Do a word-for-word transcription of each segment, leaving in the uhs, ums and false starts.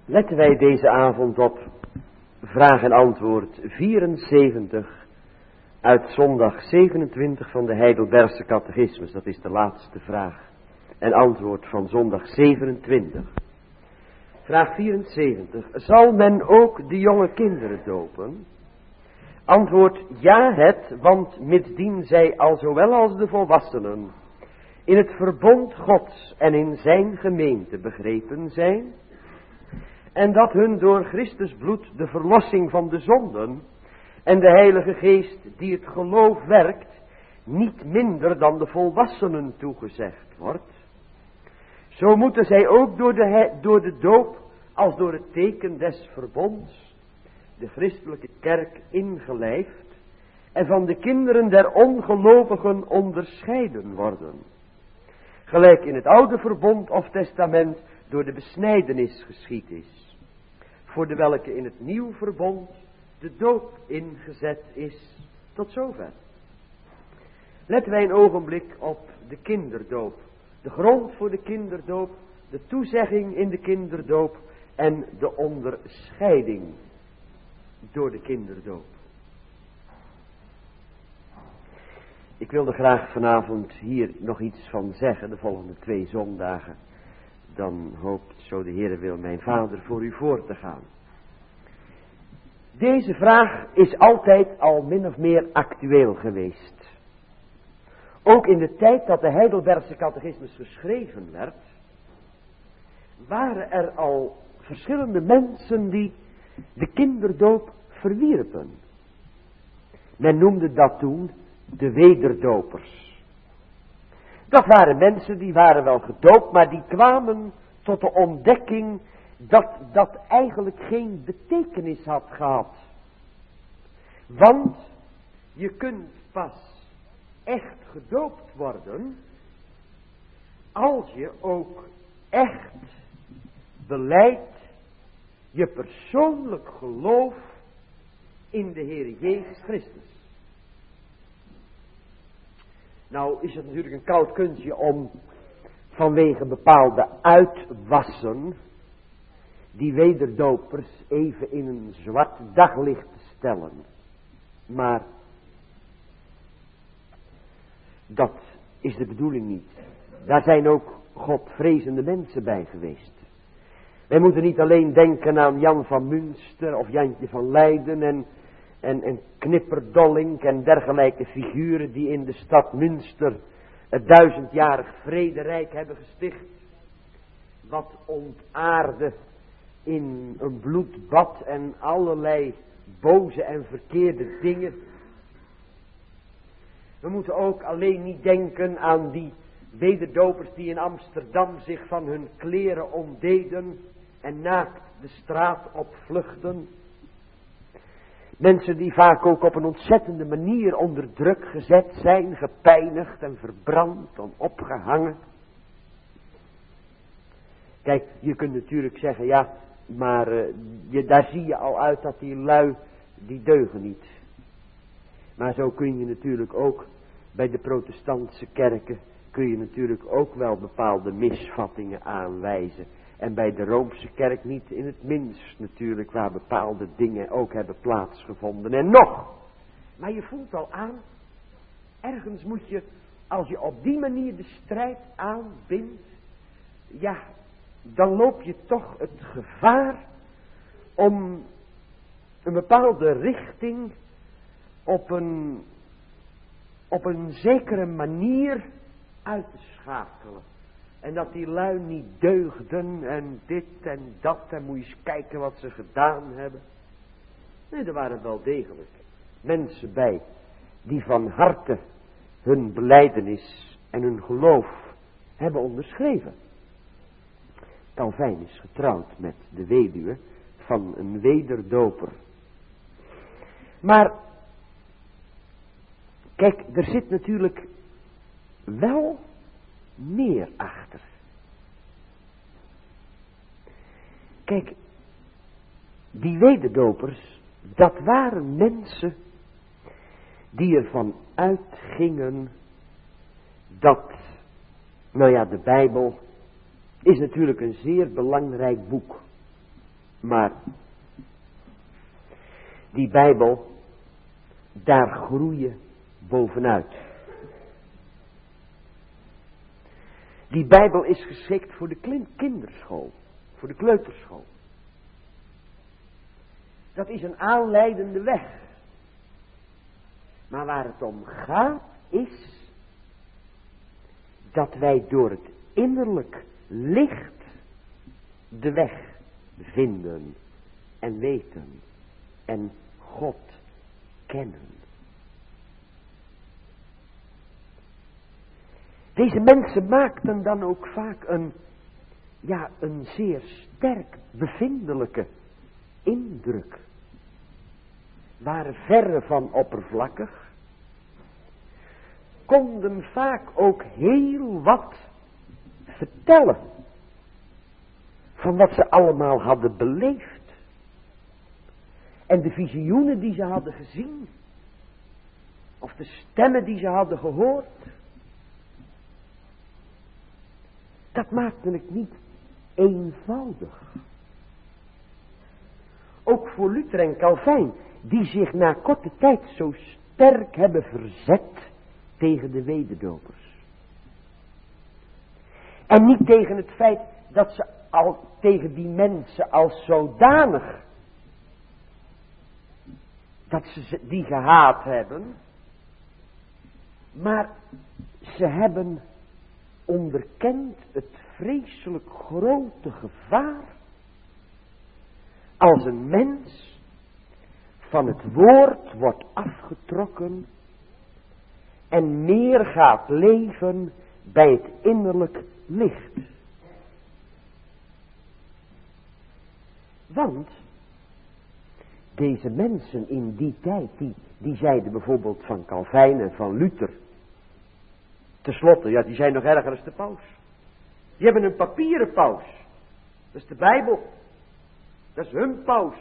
Letten wij deze avond op vraag en antwoord vierenzeventig uit zondag zevenentwintig van de Heidelbergse catechismus. Dat is de laatste vraag en antwoord van zondag zevenentwintig. Vraag vierenzeventig. Zal men ook de jonge kinderen dopen? Antwoord: ja het, want mitsdien zij al zowel als de volwassenen in het verbond Gods en in zijn gemeente begrepen zijn, en dat hun door Christus bloed de verlossing van de zonden en de Heilige Geest die het geloof werkt, niet minder dan de volwassenen toegezegd wordt, zo moeten zij ook door de, he, door de doop als door het teken des verbonds de christelijke kerk ingelijfd en van de kinderen der ongelovigen onderscheiden worden, gelijk in het oude verbond of testament door de besnijdenis geschied is, voor de welke in het nieuw verbond de doop ingezet is. Tot zover. Letten wij een ogenblik op de kinderdoop, de grond voor de kinderdoop, de toezegging in de kinderdoop en de onderscheiding door de kinderdoop. Ik wilde graag vanavond hier nog iets van zeggen, de volgende twee zondagen. Dan hoopt, zo de Heere wil, mijn vader voor u voor te gaan. Deze vraag is altijd al min of meer actueel geweest. Ook in de tijd dat de Heidelbergse catechismus geschreven werd, waren er al verschillende mensen die de kinderdoop verwierpen. Men noemde dat toen de wederdopers. Dat waren mensen die waren wel gedoopt, maar die kwamen tot de ontdekking dat dat eigenlijk geen betekenis had gehad. Want je kunt pas echt gedoopt worden als je ook echt belijdt je persoonlijk geloof in de Heer Jezus Christus. Nou is het natuurlijk een koud kunstje om vanwege bepaalde uitwassen die wederdopers even in een zwart daglicht te stellen. Maar dat is de bedoeling niet. Daar zijn ook godvrezende mensen bij geweest. Wij moeten niet alleen denken aan Jan van Münster of Jantje van Leiden en, en, en Knipperdollink en dergelijke figuren die in de stad Münster het duizendjarig vrederijk hebben gesticht. Wat ontaarde in een bloedbad en allerlei boze en verkeerde dingen. We moeten ook alleen niet denken aan die wederdopers die in Amsterdam zich van hun kleren ontdeden en naakt de straat opvluchten. Mensen die vaak ook op een ontzettende manier onder druk gezet zijn, gepijnigd en verbrand en opgehangen. Kijk, je kunt natuurlijk zeggen, ja, maar uh, je, daar zie je al uit dat die lui, die deugen niet. Maar zo kun je natuurlijk ook bij de protestantse kerken, kun je natuurlijk ook wel bepaalde misvattingen aanwijzen. En bij de Roomse kerk niet in het minst natuurlijk, waar bepaalde dingen ook hebben plaatsgevonden. En nog, maar je voelt al aan, ergens moet je, als je op die manier de strijd aanbindt, ja, dan loop je toch het gevaar om een bepaalde richting op een, op een zekere manier uit te schakelen. En dat die lui niet deugden en dit en dat en moet je eens kijken wat ze gedaan hebben. Nee, er waren wel degelijk mensen bij die van harte hun belijdenis en hun geloof hebben onderschreven. Calvijn is getrouwd met de weduwe van een wederdoper. Maar, kijk, er zit natuurlijk wel meer achter. Kijk, die wederdopers, dat waren mensen die ervan uitgingen dat, nou ja, de Bijbel is natuurlijk een zeer belangrijk boek. Maar die Bijbel, daar groei je bovenuit. Die Bijbel is geschikt voor de kinderschool, voor de kleuterschool. Dat is een aanleidende weg. Maar waar het om gaat is dat wij door het innerlijk licht de weg vinden en weten en God kennen. Deze mensen maakten dan ook vaak een, ja, een zeer sterk bevindelijke indruk. Waren verre van oppervlakkig. Konden vaak ook heel wat vertellen. Van wat ze allemaal hadden beleefd. En de visioenen die ze hadden gezien. Of de stemmen die ze hadden gehoord. Dat maakte het niet eenvoudig. Ook voor Luther en Calvijn, die zich na korte tijd zo sterk hebben verzet tegen de wederdopers. En niet tegen het feit dat ze al tegen die mensen als zodanig, dat ze die gehaat hebben, maar ze hebben onderkend het vreselijk grote gevaar als een mens van het woord wordt afgetrokken en meer gaat leven bij het innerlijk licht. Want deze mensen in die tijd, die, die zeiden bijvoorbeeld van Calvijn en van Luther, ten slotte, ja, die zijn nog erger als de paus. Die hebben een papieren paus. Dat is de Bijbel. Dat is hun paus.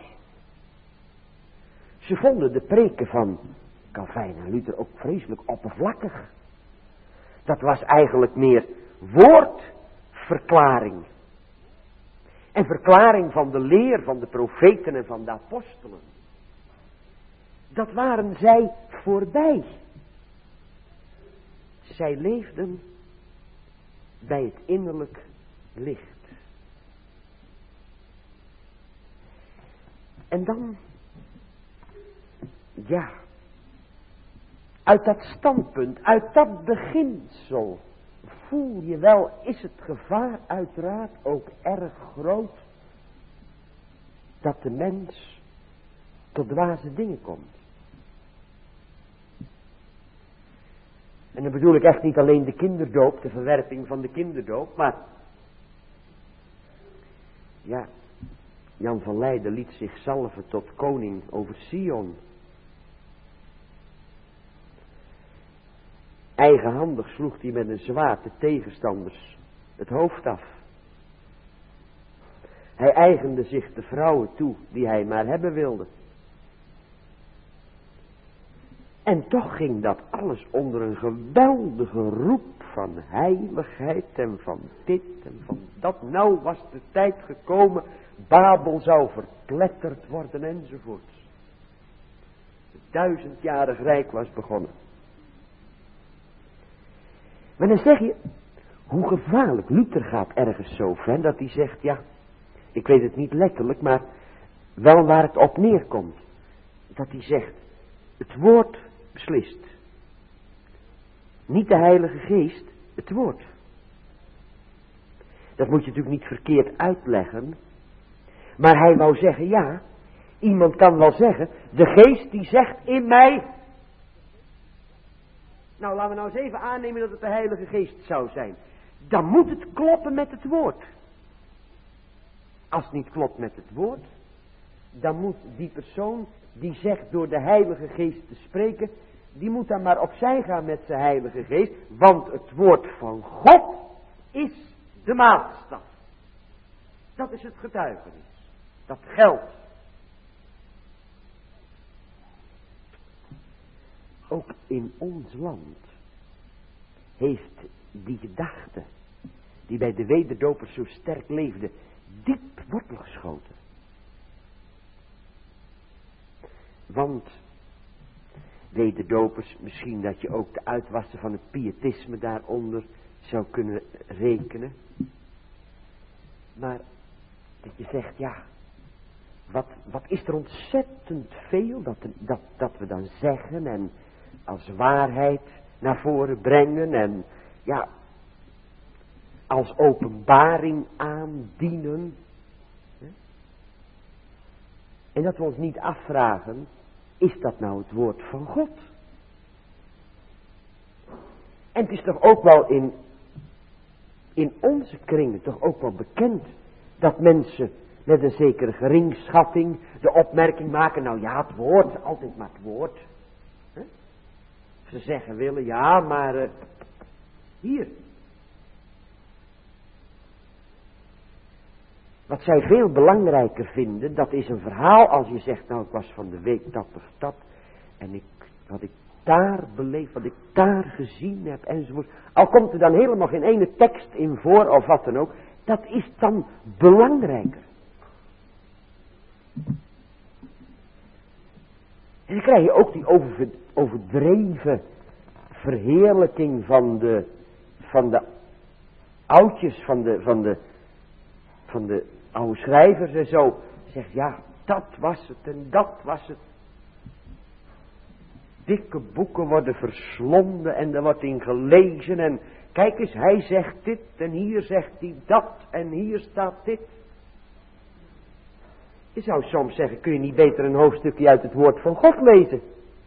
Ze vonden de preken van Calvijn en Luther ook vreselijk oppervlakkig. Dat was eigenlijk meer woordverklaring. En verklaring van de leer van de profeten en van de apostelen. Dat waren zij voorbij. Zij leefden bij het innerlijk licht. En dan, ja, uit dat standpunt, uit dat beginsel, voel je wel, is het gevaar uiteraard ook erg groot, dat de mens tot dwaze dingen komt. En dan bedoel ik echt niet alleen de kinderdoop, de verwerping van de kinderdoop, maar ja, Jan van Leiden liet zich zalven tot koning over Sion. Eigenhandig sloeg hij met een zwaard de tegenstanders het hoofd af. Hij eigende zich de vrouwen toe die hij maar hebben wilde. En toch ging dat alles onder een geweldige roep van heiligheid en van dit en van dat. Nou was de tijd gekomen, Babel zou verpletterd worden enzovoorts. Het duizendjarig rijk was begonnen. Maar dan zeg je, hoe gevaarlijk. Luther gaat ergens zo ver dat hij zegt, ja, ik weet het niet letterlijk, maar wel waar het op neerkomt. Dat hij zegt, het woord beslist. Niet de Heilige Geest, het woord. Dat moet je natuurlijk niet verkeerd uitleggen. Maar hij wou zeggen, ja, iemand kan wel zeggen, de Geest die zegt in mij. Nou, laten we nou eens even aannemen dat het de Heilige Geest zou zijn. Dan moet het kloppen met het woord. Als het niet klopt met het woord, dan moet die persoon die zegt door de Heilige Geest te spreken, die moet dan maar opzij gaan met zijn Heilige Geest, want het woord van God is de maatstaf. Dat is het getuigenis. Dat geldt. Ook in ons land heeft die gedachte, die bij de wederdopers zo sterk leefde, diep wortel geschoten. Want, wederdopers, misschien dat je ook de uitwassen van het pietisme daaronder zou kunnen rekenen. Maar dat je zegt, ja, wat, wat is er ontzettend veel dat, dat, dat we dan zeggen en als waarheid naar voren brengen en ja, als openbaring aandienen. En dat we ons niet afvragen, is dat nou het woord van God? En het is toch ook wel in, in onze kringen toch ook wel bekend dat mensen met een zekere geringschatting de opmerking maken, nou ja, het woord, altijd maar het woord. He? Ze zeggen willen, ja, maar uh, hier. Wat zij veel belangrijker vinden, dat is een verhaal als je zegt, nou ik was van de week dat of dat, en ik, wat ik daar beleefd, wat ik daar gezien heb, enzovoort. Al komt er dan helemaal geen ene tekst in voor, of wat dan ook, dat is dan belangrijker. En dan krijg je ook die over, overdreven verheerlijking van de, van de oudjes, van de, van de, van de oude schrijvers en zo. Zegt, ja, dat was het en dat was het. Dikke boeken worden verslonden en er wordt in gelezen en kijk eens, hij zegt dit en hier zegt hij dat en hier staat dit. Je zou soms zeggen, kun je niet beter een hoofdstukje uit het woord van God lezen?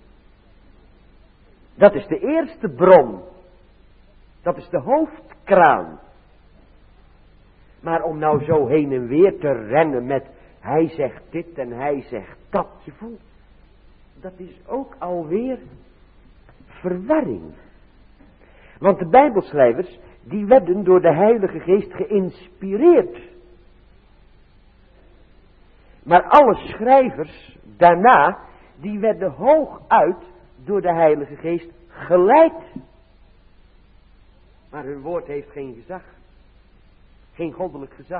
Dat is de eerste bron. Dat is de hoofdkraan. Maar om nou zo heen en weer te rennen met hij zegt dit en hij zegt dat, je voelt, dat is ook alweer verwarring. Want de Bijbelschrijvers, die werden door de Heilige Geest geïnspireerd. Maar alle schrijvers daarna, die werden hooguit door de Heilige Geest geleid. Maar hun woord heeft geen gezag. Geen goddelijk gezag.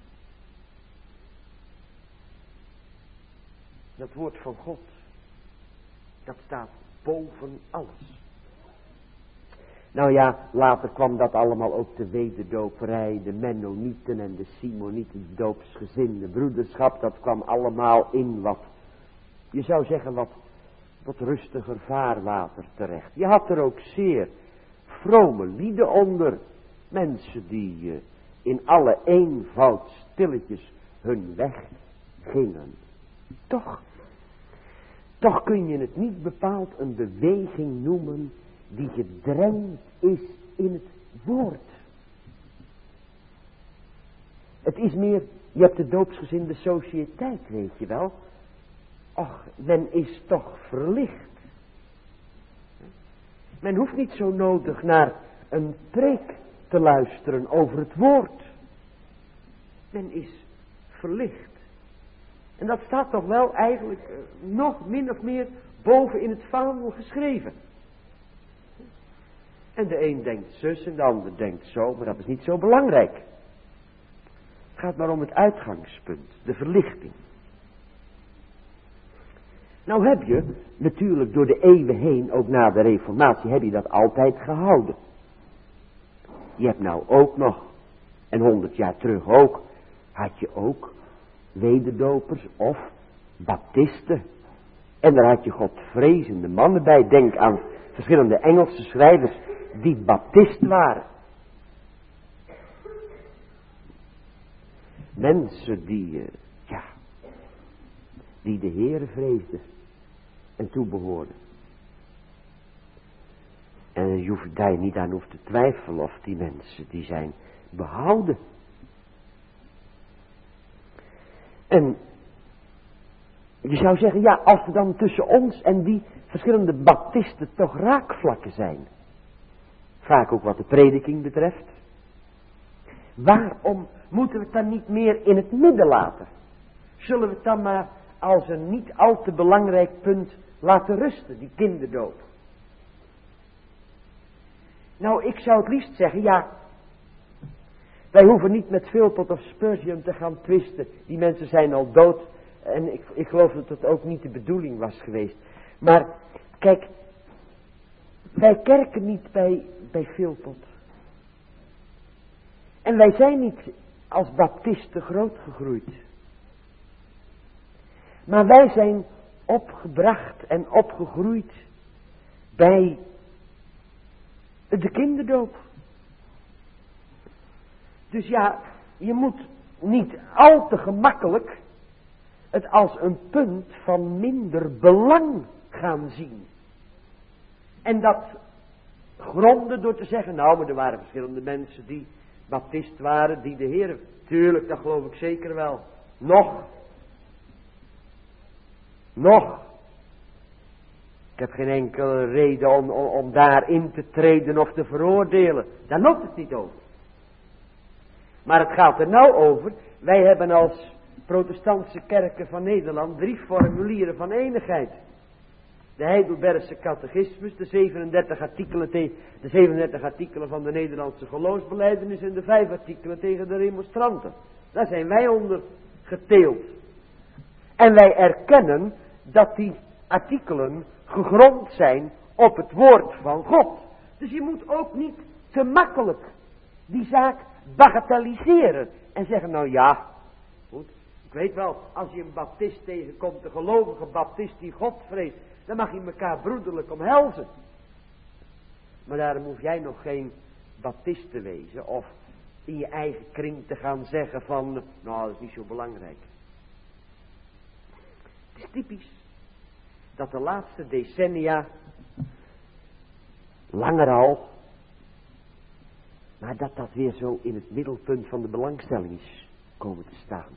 Dat woord van God, dat staat boven alles. Nou ja, later kwam dat allemaal ook de wederdoperij, de Mennonieten en de Simonieten, het doopsgezinde broederschap, dat kwam allemaal in wat, je zou zeggen wat, wat rustiger vaarwater terecht. Je had er ook zeer vrome lieden onder, mensen die uh, in alle eenvoud stilletjes hun weg gingen. Toch, toch kun je het niet bepaald een beweging noemen die gedrenkt is in het woord. Het is meer, je hebt de doopsgezinde sociëteit, weet je wel. Och, men is toch verlicht. Men hoeft niet zo nodig naar een preek te luisteren over het woord. Men is verlicht. En dat staat toch wel eigenlijk uh, nog min of meer boven in het vaandel geschreven. En de een denkt zus en de ander denkt zo, maar dat is niet zo belangrijk. Het gaat maar om het uitgangspunt, de verlichting. Nou heb je natuurlijk door de eeuwen heen, ook na de Reformatie, heb je dat altijd gehouden. Je hebt nou ook nog, en honderd jaar terug ook, had je ook wederdopers of baptisten. En daar had je godvrezende mannen bij. Denk aan verschillende Engelse schrijvers die baptist waren. Mensen die, uh, ja, die de Heere vreesden en toebehoorden. En je hoeft daar niet aan hoeft te twijfelen of die mensen die zijn behouden. En je zou zeggen, ja, als er dan tussen ons en die verschillende baptisten toch raakvlakken zijn. Vaak ook wat de prediking betreft. Waarom moeten we het dan niet meer in het midden laten? Zullen we het dan maar als een niet al te belangrijk punt laten rusten, die kinderdoop? Nou, ik zou het liefst zeggen, ja, wij hoeven niet met Philpott of Spurgeon te gaan twisten. Die mensen zijn al dood. En ik, ik geloof dat het ook niet de bedoeling was geweest. Maar, kijk, wij kerken niet bij, bij Philpot. En wij zijn niet als baptisten grootgegroeid. Maar wij zijn opgebracht en opgegroeid bij de kinderdoop. Dus ja, je moet niet al te gemakkelijk het als een punt van minder belang gaan zien. En dat gronden door te zeggen, nou, maar er waren verschillende mensen die baptist waren, die de Heer, tuurlijk, dat geloof ik zeker wel. Nog. Nog. Ik heb geen enkele reden om, om, om daarin te treden of te veroordelen. Daar loopt het niet over. Maar het gaat er nou over, wij hebben als protestantse kerken van Nederland drie formulieren van enigheid. De Heidelbergse catechismus, de zevenendertig artikelen, te, de zevenendertig artikelen van de Nederlandse geloofsbelijdenis en de vijf artikelen tegen de remonstranten. Daar zijn wij onder geteeld. En wij erkennen dat die artikelen gegrond zijn op het woord van God. Dus je moet ook niet te makkelijk die zaak bagatelliseren en zeggen, nou ja, goed, ik weet wel, als je een baptist tegenkomt, een gelovige baptist die God vreest, dan mag je elkaar broederlijk omhelzen. Maar daarom hoef jij nog geen baptist te wezen of in je eigen kring te gaan zeggen van, nou dat is niet zo belangrijk. Het is typisch dat de laatste decennia, langer al, maar dat dat weer zo in het middelpunt van de belangstelling is komen te staan.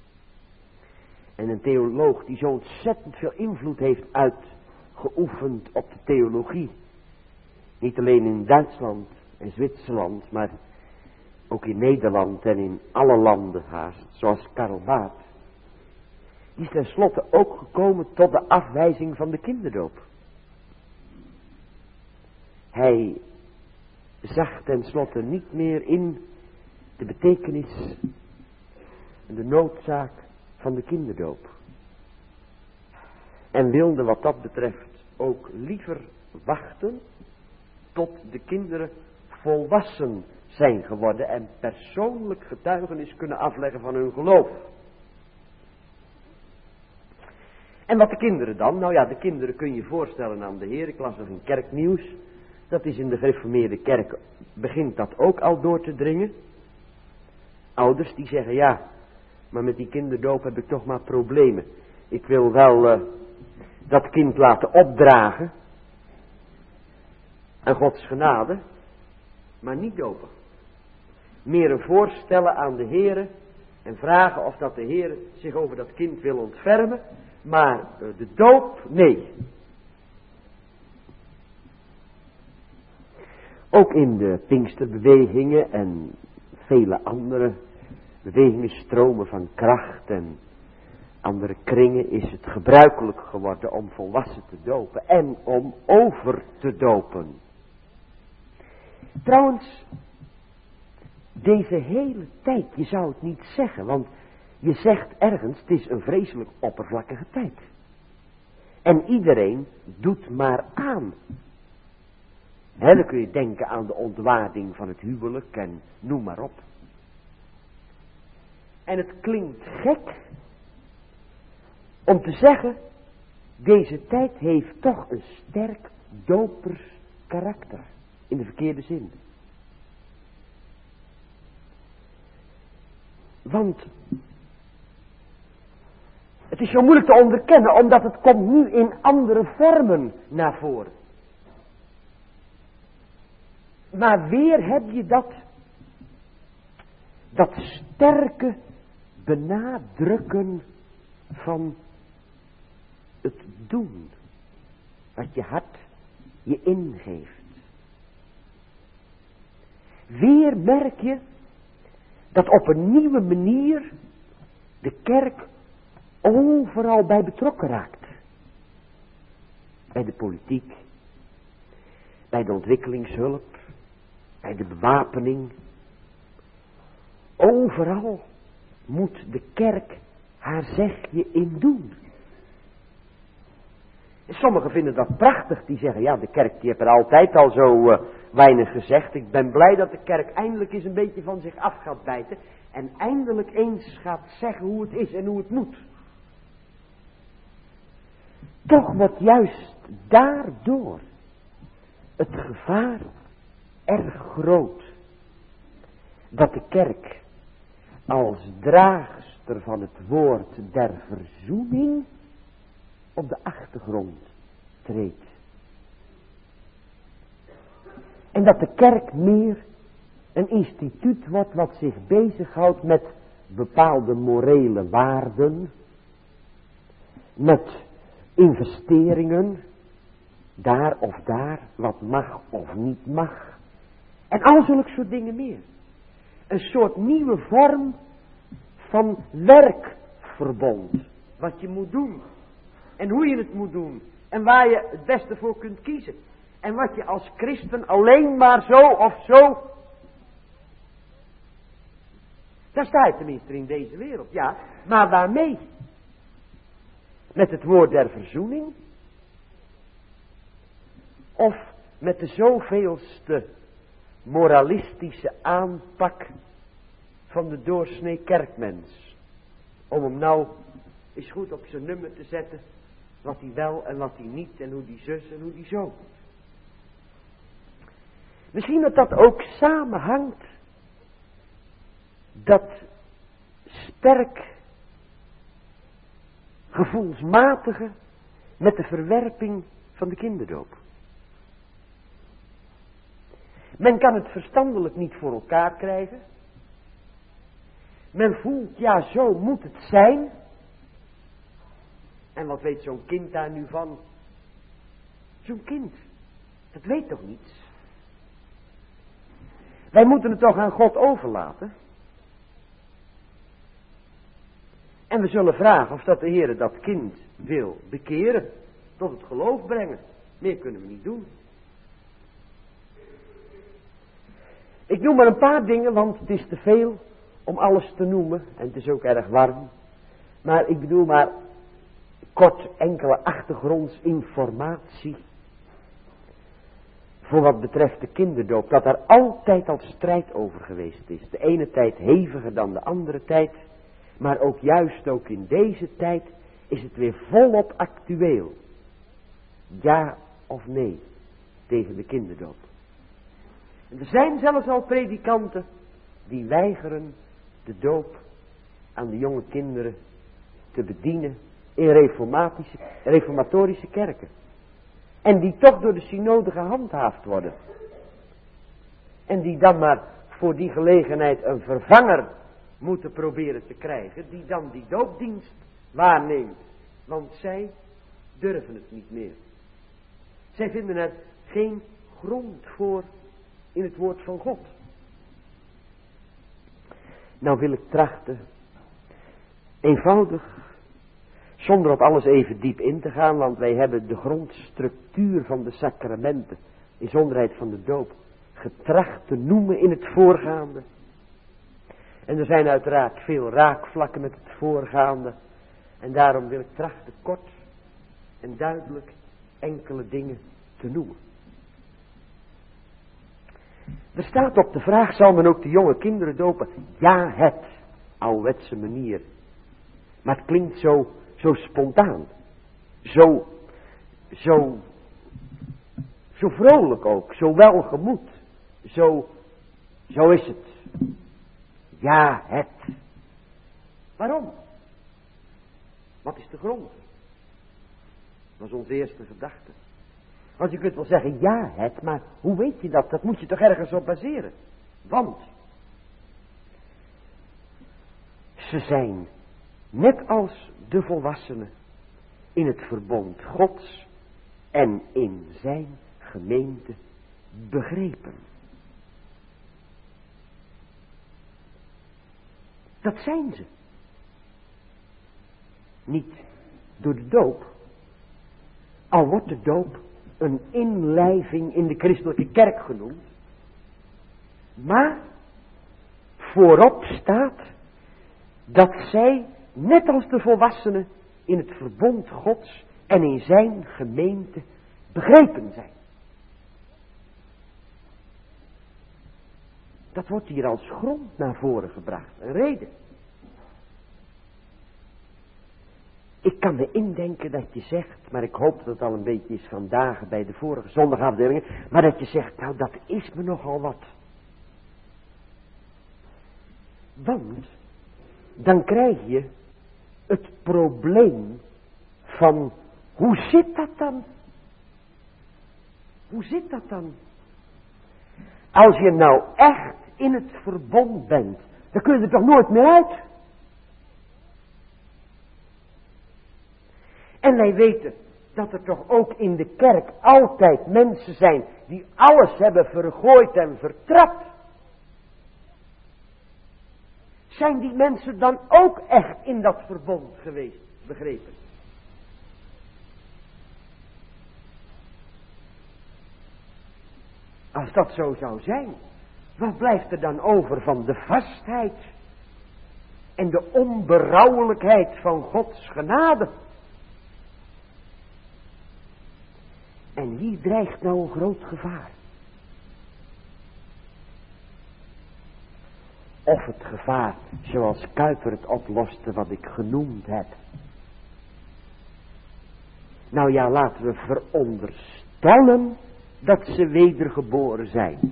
En een theoloog die zo ontzettend veel invloed heeft uitgeoefend op de theologie, niet alleen in Duitsland en Zwitserland, maar ook in Nederland en in alle landen haast, zoals Karl Barth, die is tenslotte ook gekomen tot de afwijzing van de kinderdoop. Hij zag tenslotte niet meer in de betekenis en de noodzaak van de kinderdoop. En wilde wat dat betreft ook liever wachten tot de kinderen volwassen zijn geworden en persoonlijk getuigenis kunnen afleggen van hun geloof. En wat de kinderen dan? Nou ja, de kinderen kun je voorstellen aan de Heer. Ik las nog in Kerknieuws. Dat is in de gereformeerde kerk, begint dat ook al door te dringen. Ouders die zeggen, ja, maar met die kinderdoop heb ik toch maar problemen. Ik wil wel uh, dat kind laten opdragen aan Gods genade, maar niet dopen. Meer een voorstellen aan de Heere en vragen of dat de Heer zich over dat kind wil ontfermen, maar uh, de doop, nee. Ook in de Pinksterbewegingen en vele andere bewegingen, stromen van kracht en andere kringen is het gebruikelijk geworden om volwassen te dopen en om over te dopen. Trouwens, deze hele tijd, je zou het niet zeggen, want je zegt ergens, het is een vreselijk oppervlakkige tijd. En iedereen doet maar aan. He, dan kun je denken aan de ontwaarding van het huwelijk en noem maar op. En het klinkt gek om te zeggen, deze tijd heeft toch een sterk dopers karakter, in de verkeerde zin. Want het is zo moeilijk te onderkennen, omdat het komt nu in andere vormen naar voren. Maar weer heb je dat, dat sterke benadrukken van het doen, wat je hart je ingeeft. Weer merk je dat op een nieuwe manier de kerk overal bij betrokken raakt. Bij de politiek, bij de ontwikkelingshulp, bij de bewapening. Overal moet de kerk haar zeg je in doen. Sommigen vinden dat prachtig, die zeggen, ja, de kerk die heeft er altijd al zo uh, weinig gezegd. Ik ben blij dat de kerk eindelijk eens een beetje van zich af gaat bijten en eindelijk eens gaat zeggen hoe het is en hoe het moet. Toch wordt juist daardoor het gevaar erg groot dat de kerk als draagster van het woord der verzoening op de achtergrond treedt. En dat de kerk meer een instituut wordt wat zich bezighoudt met bepaalde morele waarden, met investeringen, daar of daar, wat mag of niet mag, en al zulke soort dingen meer. Een soort nieuwe vorm van werkverbond, wat je moet doen. En hoe je het moet doen. En waar je het beste voor kunt kiezen. En wat je als christen alleen maar zo of zo. Daar sta je tenminste in deze wereld. Ja, maar waarmee? Met het woord der verzoening? Of met de zoveelste moralistische aanpak van de doorsnee kerkmens? Om hem nou eens goed op zijn nummer te zetten. Wat hij wel en wat hij niet en hoe die zus en hoe die zo. Misschien dat dat ook samenhangt. Dat sterk gevoelsmatige met de verwerping van de kinderdoop. Men kan het verstandelijk niet voor elkaar krijgen. Men voelt, ja, zo moet het zijn. En wat weet zo'n kind daar nu van? Zo'n kind, dat weet toch niets? Wij moeten het toch aan God overlaten? En we zullen vragen of dat de Heer dat kind wil bekeren, tot het geloof brengen. Meer kunnen we niet doen. Ik noem maar een paar dingen, want het is te veel om alles te noemen. En het is ook erg warm. Maar ik bedoel maar kort enkele achtergrondsinformatie. Voor wat betreft de kinderdoop. Dat er altijd al strijd over geweest is. De ene tijd heviger dan de andere tijd. Maar ook juist ook in deze tijd is het weer volop actueel. Ja of nee tegen de kinderdoop. En er zijn zelfs al predikanten die weigeren de doop aan de jonge kinderen te bedienen in reformatische, reformatorische kerken. En die toch door de synode gehandhaafd worden. En die dan maar voor die gelegenheid een vervanger moeten proberen te krijgen, die dan die doopdienst waarneemt. Want zij durven het niet meer. Zij vinden er geen grond voor in het woord van God. Nou wil ik trachten, eenvoudig, zonder op alles even diep in te gaan, want wij hebben de grondstructuur van de sacramenten, inzonderheid van de doop, getracht te noemen in het voorgaande. En er zijn uiteraard veel raakvlakken met het voorgaande. En daarom wil ik trachten kort en duidelijk enkele dingen te noemen. Er staat op de vraag, zal men ook de jonge kinderen dopen? Ja, het, ouderwetse manier. Maar het klinkt zo, zo spontaan. Zo, zo, zo vrolijk ook, zo welgemoed. Zo, zo is het. Ja, het. Waarom? Wat is de grond? Dat is onze eerste gedachte. Want je kunt wel zeggen, ja, het, maar hoe weet je dat? Dat moet je toch ergens op baseren? Want ze zijn, net als de volwassenen, in het verbond Gods en in zijn gemeente begrepen. Dat zijn ze. Niet door de doop. Al wordt de doop een inlijving in de christelijke kerk genoemd. Maar voorop staat dat zij net als de volwassenen, in het verbond Gods en in zijn gemeente begrepen zijn. Dat wordt hier als grond naar voren gebracht, een reden. Ik kan me indenken dat je zegt, maar ik hoop dat het al een beetje is vandaag bij de vorige zondagafdelingen, maar dat je zegt, nou dat is me nogal wat. Want dan krijg je het probleem van, hoe zit dat dan? Hoe zit dat dan? Als je nou echt in het verbond bent, dan kun je er toch nooit meer uit? En wij weten dat er toch ook in de kerk altijd mensen zijn die alles hebben vergooid en vertrapt. Zijn die mensen dan ook echt in dat verbond geweest, begrepen? Als dat zo zou zijn, wat blijft er dan over van de vastheid en de onberouwelijkheid van Gods genade? En hier dreigt nou een groot gevaar. Of het gevaar, zoals Kuyper het oploste, wat ik genoemd heb. Nou ja, laten we veronderstellen dat ze wedergeboren zijn.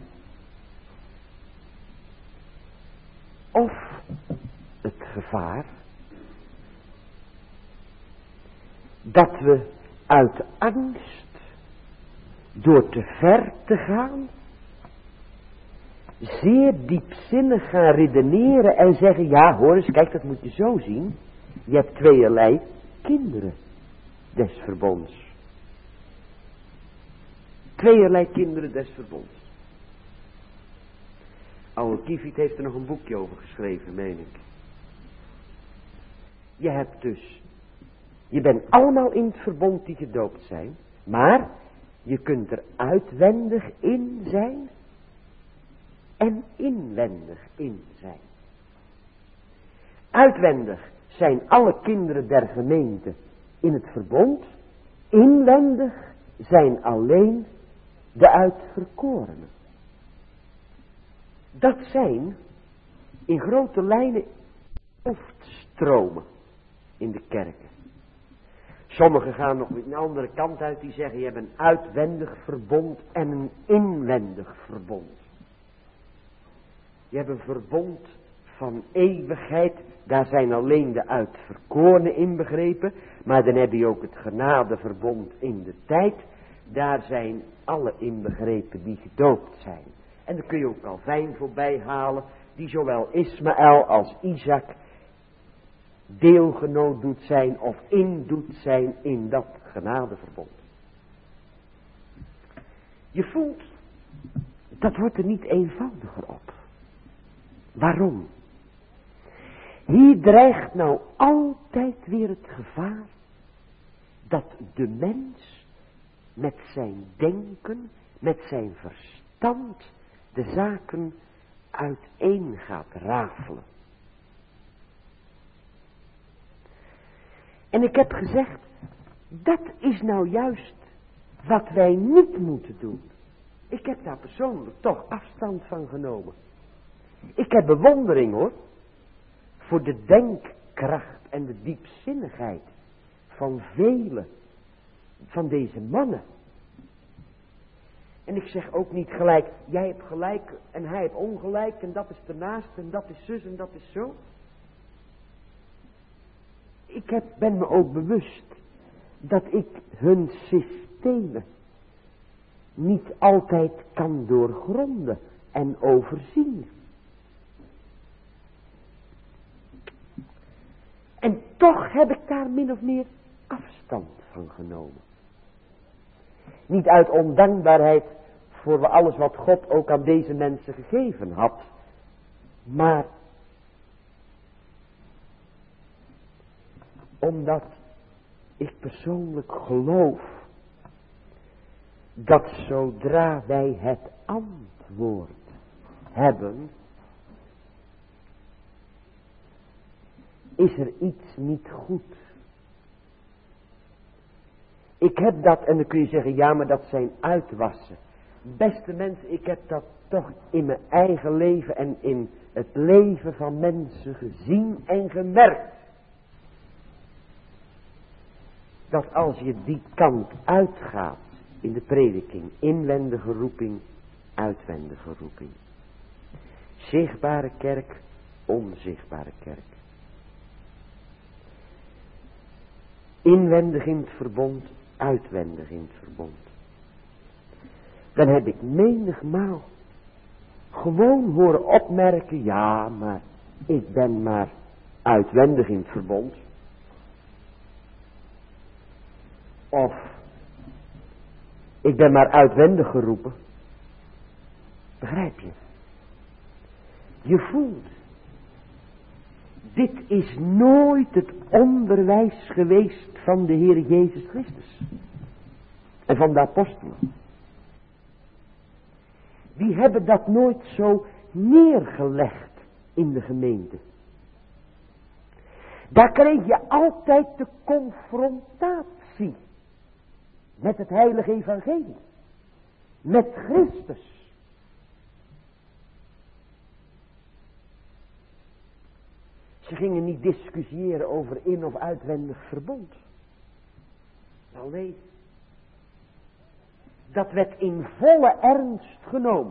Of het gevaar dat we uit angst door te ver te gaan zeer diepzinnig gaan redeneren en zeggen, ja hoor eens, kijk, dat moet je zo zien. Je hebt tweeërlei kinderen des verbonds. Tweeërlei kinderen des verbonds. Oude Kiefiet heeft er nog een boekje over geschreven, meen ik. Je hebt dus, je bent allemaal in het verbond die gedoopt zijn, maar je kunt er uitwendig in zijn en inwendig in zijn. Uitwendig zijn alle kinderen der gemeente in het verbond. Inwendig zijn alleen de uitverkorenen. Dat zijn in grote lijnen hoofdstromen in de kerken. Sommigen gaan nog een andere kant uit, die zeggen je hebt een uitwendig verbond en een inwendig verbond. Je hebt een verbond van eeuwigheid, daar zijn alleen de uitverkorenen in begrepen, maar dan heb je ook het genadeverbond in de tijd, daar zijn alle inbegrepen die gedoopt zijn. En dan kun je ook Calvijn voorbij halen, die zowel Ismaël als Isaac deelgenoot doet zijn of in doet zijn in dat genadeverbond. Je voelt, dat wordt er niet eenvoudiger op. Waarom? Hier dreigt nou altijd weer het gevaar dat de mens met zijn denken, met zijn verstand de zaken uiteen gaat rafelen. En ik heb gezegd, dat is nou juist wat wij niet moeten doen. Ik heb daar persoonlijk toch afstand van genomen. Ik heb bewondering hoor, voor de denkkracht en de diepzinnigheid van vele van deze mannen. En ik zeg ook niet gelijk, jij hebt gelijk en hij heeft ongelijk en dat is ernaast en dat is zus en dat is zo. Ik heb, ben me ook bewust dat ik hun systemen niet altijd kan doorgronden en overzien. En toch heb ik daar min of meer afstand van genomen. Niet uit ondankbaarheid voor alles wat God ook aan deze mensen gegeven had, maar omdat ik persoonlijk geloof dat zodra wij het antwoord hebben, is er iets niet goed. Ik heb dat, en dan kun je zeggen, ja, maar dat zijn uitwassen. Beste mensen, ik heb dat toch in mijn eigen leven en in het leven van mensen gezien en gemerkt. Dat als je die kant uitgaat in de prediking, inwendige roeping, uitwendige roeping. Zichtbare kerk, onzichtbare kerk. Inwendig in het verbond, uitwendig in het verbond. Dan heb ik menigmaal gewoon horen opmerken, ja, maar ik ben maar uitwendig in het verbond. Of ik ben maar uitwendig geroepen. Begrijp je? Je voelt. Dit is nooit het onderwijs geweest van de Heer Jezus Christus. En van de apostelen. Die hebben dat nooit zo neergelegd in de gemeente. Daar kreeg je altijd de confrontatie met het heilige evangelie. Met Christus. Ze gingen niet discussiëren over in- of uitwendig verbond. Nou nee. Dat werd in volle ernst genomen.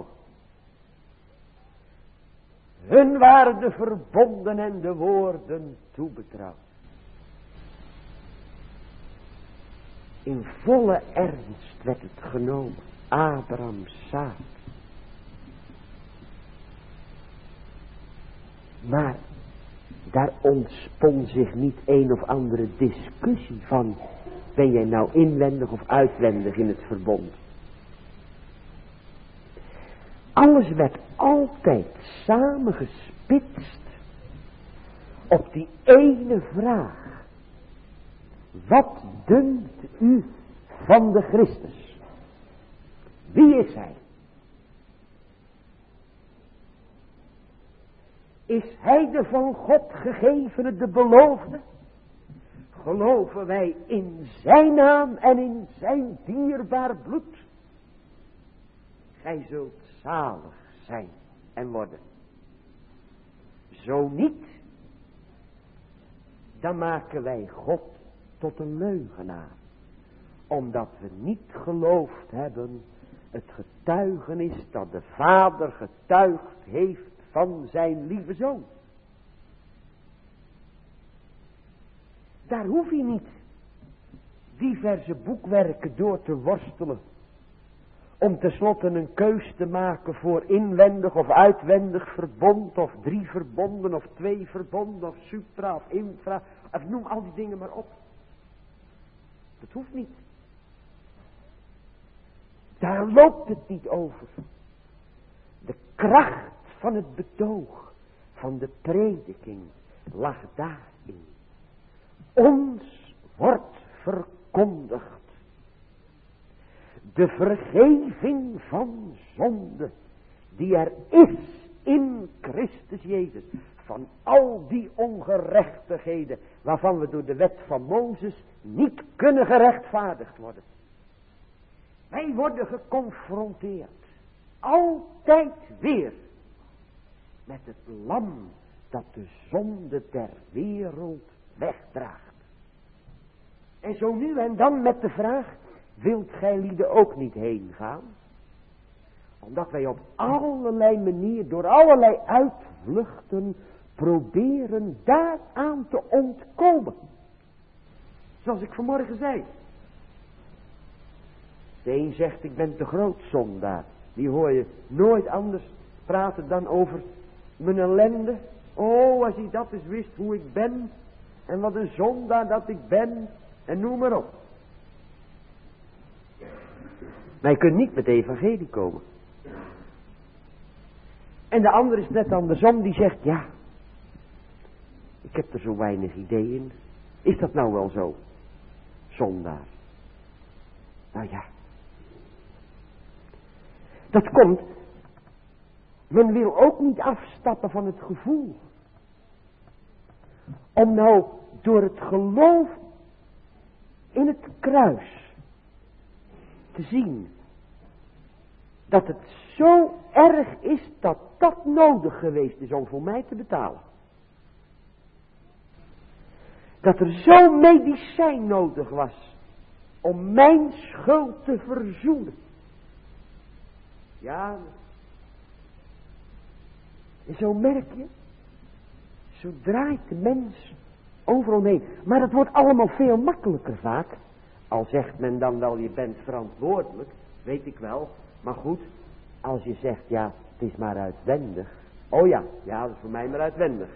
Hun waren de verbonden en de woorden toebetrouwd. In volle ernst werd het genomen. Abrahams zaad. Maar daar ontspon zich niet een of andere discussie van, ben jij nou inwendig of uitwendig in het verbond? Alles werd altijd samengespitst op die ene vraag. Wat dunkt u van de Christus? Wie is hij? Is hij de van God gegevene, de beloofde? Geloven wij in zijn naam en in zijn dierbaar bloed? Gij zult zalig zijn en worden. Zo niet, dan maken wij God tot een leugenaar. Omdat we niet geloofd hebben het getuigenis dat de Vader getuigd heeft van zijn lieve Zoon. Daar hoef je niet diverse boekwerken door te worstelen. Om tenslotte een keus te maken voor inwendig of uitwendig verbond. Of drie verbonden of twee verbonden. Of supra of infra. Of noem al die dingen maar op. Dat hoeft niet. Daar loopt het niet over. De kracht van het betoog. Van de prediking lag daarin. Ons wordt verkondigd de vergeving van zonde die er is in Christus Jezus. Van al die ongerechtigheden waarvan we door de wet van Mozes niet kunnen gerechtvaardigd worden. Wij worden geconfronteerd. Altijd weer. Met het lam dat de zonde der wereld wegdraagt. En zo nu en dan met de vraag, wilt gij lieden ook niet heen gaan? Omdat wij op allerlei manieren, door allerlei uitvluchten, proberen daaraan te ontkomen. Zoals ik vanmorgen zei. De een zegt, ik ben te groot zondaar. Die hoor je nooit anders praten dan over mijn ellende. Oh, als hij dat eens wist hoe ik ben. En wat een zondaar dat ik ben. En noem maar op. Maar je kunt niet met de evangelie komen. En de andere is net andersom. Die zegt, ja. Ik heb er zo weinig idee in. Is dat nou wel zo? Zondaar. Nou ja. Dat komt. Men wil ook niet afstappen van het gevoel. om nou door het geloof in het kruis te zien dat het zo erg is dat dat nodig geweest is om voor mij te betalen. Dat er zo'n medicijn nodig was om mijn schuld te verzoenen. Ja, en zo merk je, zo draait de mens overal heen. Maar het wordt allemaal veel makkelijker vaak. Al zegt men dan wel, je bent verantwoordelijk, weet ik wel. Maar goed, als je zegt, ja, het is maar uitwendig. Oh ja, ja, dat is voor mij maar uitwendig.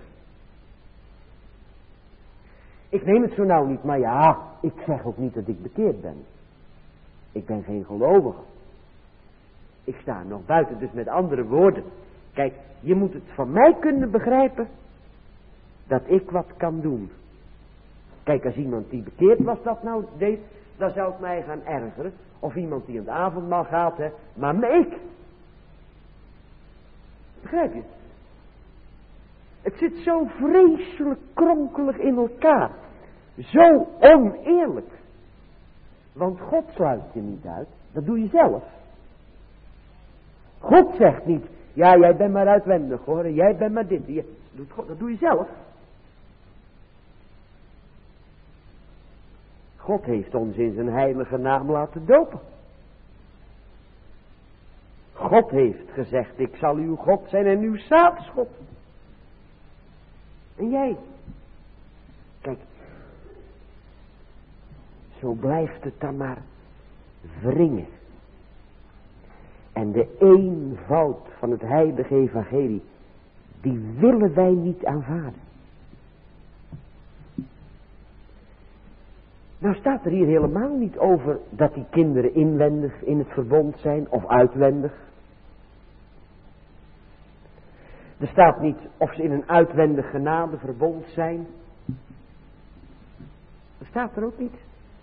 Ik neem het zo nou niet, maar ja, ik zeg ook niet dat ik bekeerd ben. Ik ben geen gelovige. Ik sta nog buiten, dus met andere woorden. Kijk, je moet het van mij kunnen begrijpen dat ik wat kan doen. Kijk, als iemand die bekeerd was dat nou deed, dan zou ik mij gaan ergeren. Of iemand die aan het avondmaal gaat, hè. Maar ik. Begrijp je? Het zit zo vreselijk kronkelig in elkaar. Zo oneerlijk. Want God sluit je niet uit. Dat doe je zelf. God zegt niet, ja, jij bent maar uitwendig hoor. En jij bent maar dit. Je, doet God, dat doe je zelf. God heeft ons in zijn heilige naam laten dopen. God heeft gezegd, ik zal uw God zijn en uw zaadsgod. En jij? Kijk, zo blijft het dan maar wringen. En de eenvoud van het heilige evangelie, die willen wij niet aanvaarden. Nou staat er hier helemaal niet over dat die kinderen inwendig in het verbond zijn of uitwendig. Er staat niet of ze in een uitwendig genade verbond zijn. Dat staat er ook niet.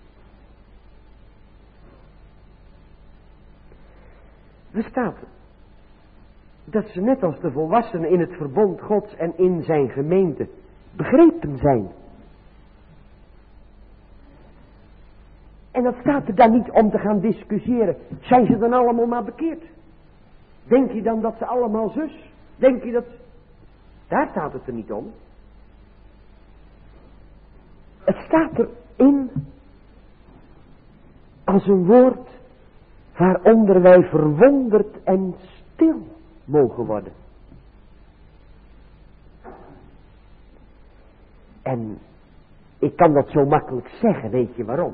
Er staat dat ze net als de volwassenen in het verbond Gods en in zijn gemeente begrepen zijn. En dat staat er dan niet om te gaan discussiëren. Zijn ze dan allemaal maar bekeerd? Denk je dan dat ze allemaal zus? Denk je dat... Daar staat het er niet om. Het staat erin als een woord waaronder wij verwonderd en stil mogen worden. En ik kan dat zo makkelijk zeggen, weet je waarom?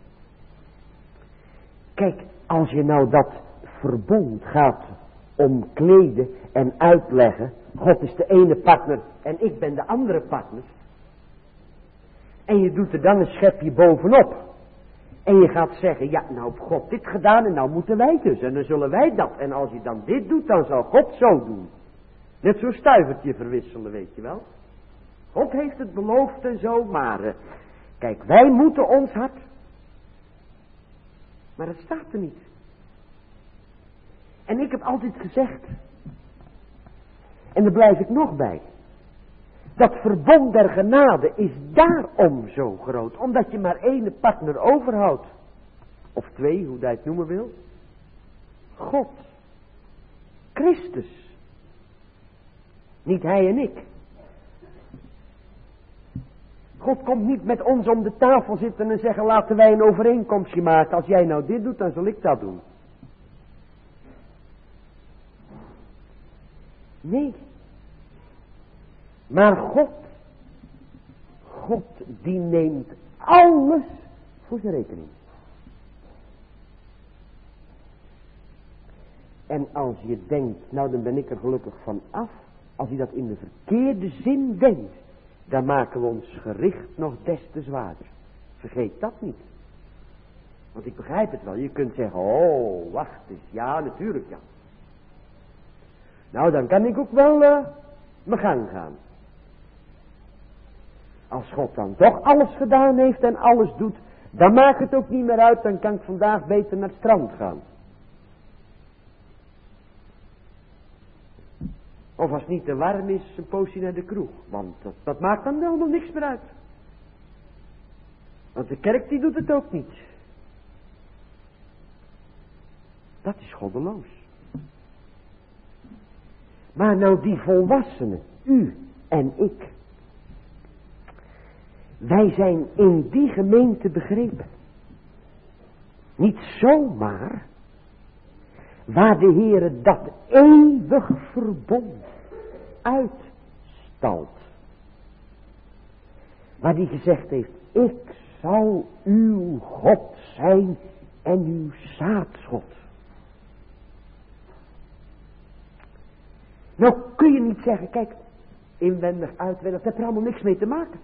Kijk, als je nou dat verbond gaat omkleden en uitleggen, God is de ene partner en ik ben de andere partner. En je doet er dan een schepje bovenop. En je gaat zeggen, ja, nou heeft God dit gedaan en nou moeten wij dus. En dan zullen wij dat. En als je dan dit doet, dan zal God zo doen. Net zo'n stuivertje verwisselen, weet je wel. God heeft het beloofd en zo, maar uh, kijk, wij moeten ons hart. Maar het staat er niet. En ik heb altijd gezegd, en daar blijf ik nog bij, dat verbond der genade is daarom zo groot, omdat je maar één partner overhoudt. Of twee, hoe je het noemen wil. God. Christus. Niet hij en ik. God komt niet met ons om de tafel zitten en zeggen, laten wij een overeenkomstje maken. Als jij nou dit doet, dan zal ik dat doen. Nee. Maar God, God die neemt alles voor zijn rekening. En als je denkt, nou dan ben ik er gelukkig van af. Als je dat in de verkeerde zin denkt, dan maken we ons gericht nog des te zwaarder. Vergeet dat niet. Want ik begrijp het wel. Je kunt zeggen, oh wacht eens. Ja natuurlijk ja. Nou dan kan ik ook wel uh, mijn gang gaan. Als God dan toch alles gedaan heeft en alles doet, dan maakt het ook niet meer uit, dan kan ik vandaag beter naar het strand gaan. Of als het niet te warm is, een poosje naar de kroeg. Want dat, dat maakt dan helemaal niks meer uit. Want de kerk die doet het ook niet. Dat is goddeloos. Maar nou die volwassenen, u en ik. Wij zijn in die gemeente begrepen. Niet zomaar. Waar de Heere dat eeuwig verbond uitstalt. Waar die gezegd heeft, ik zal uw God zijn en uw zaadschot. Nou kun je niet zeggen, kijk, inwendig, uitwendig, dat heeft er allemaal niks mee te maken.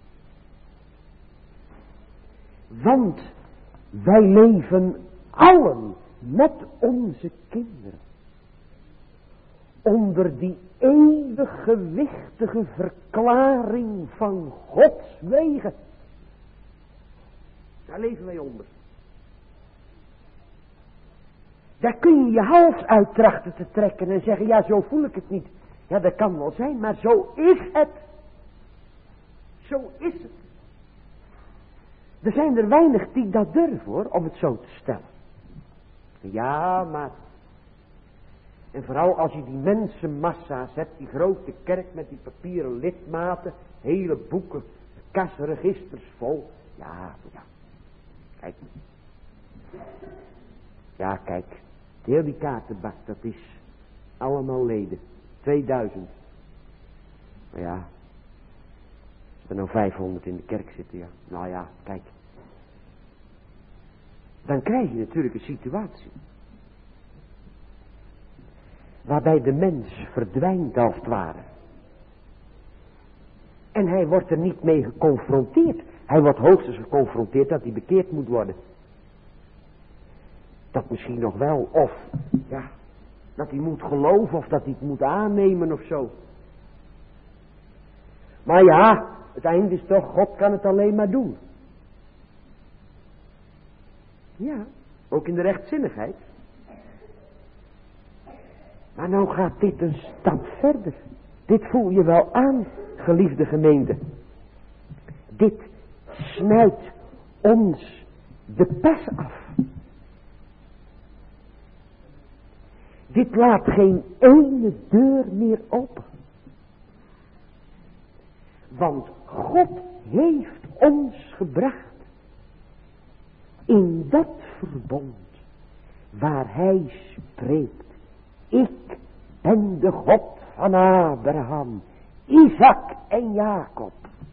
Want wij leven allen met onze kinderen onder die eeuwig gewichtige verklaring van Gods wegen. Daar leven wij onder. Daar kun je je hals uit trachten te trekken en zeggen, ja, zo voel ik het niet. Ja, dat kan wel zijn, maar zo is het. Zo is het. Er zijn er weinig die dat durven, hoor, om het zo te stellen. Ja, maar... En vooral als je die mensenmassa's hebt, die grote kerk met die papieren lidmaten, hele boeken, kasregisters vol. Ja, ja. Kijk. Ja, kijk. Heel die kaartenbak, dat is allemaal leden. tweeduizend. Maar ja. Als er nou vijfhonderd in de kerk zitten, ja. Nou ja, kijk. Dan krijg je natuurlijk een situatie. Waarbij de mens verdwijnt als het ware. En hij wordt er niet mee geconfronteerd. Hij wordt hoogstens geconfronteerd dat hij bekeerd moet worden. Dat misschien nog wel. Of, ja, dat hij moet geloven of dat hij het moet aannemen of zo. Maar ja, het einde is toch, God kan het alleen maar doen. Ja, ook in de rechtzinnigheid. Maar nou gaat dit een stap verder. Dit voel je wel aan, geliefde gemeente. Dit snijdt ons de pers af. Dit laat geen ene deur meer open. Want God heeft ons gebracht in dat verbond waar hij spreekt. Ik ben de God van Abraham, Isaac en Jacob.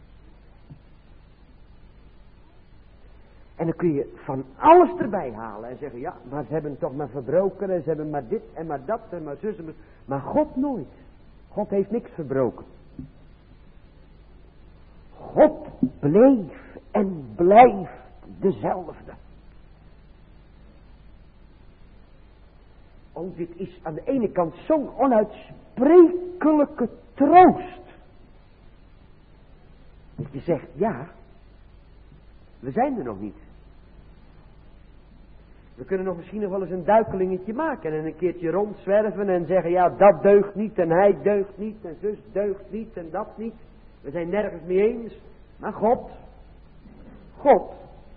En dan kun je van alles erbij halen en zeggen, ja, maar ze hebben toch maar verbroken en ze hebben maar dit en maar dat en maar zus en maar... Maar God nooit. God heeft niks verbroken. God bleef en blijft dezelfde. Oh, dit is aan de ene kant zo'n onuitsprekelijke troost. Dat je zegt, ja, we zijn er nog niet. We kunnen nog misschien nog wel eens een duikelingetje maken en een keertje rondzwerven en zeggen, ja, dat deugt niet en hij deugt niet en zus deugt niet en dat niet. We zijn nergens mee eens. Maar God, God.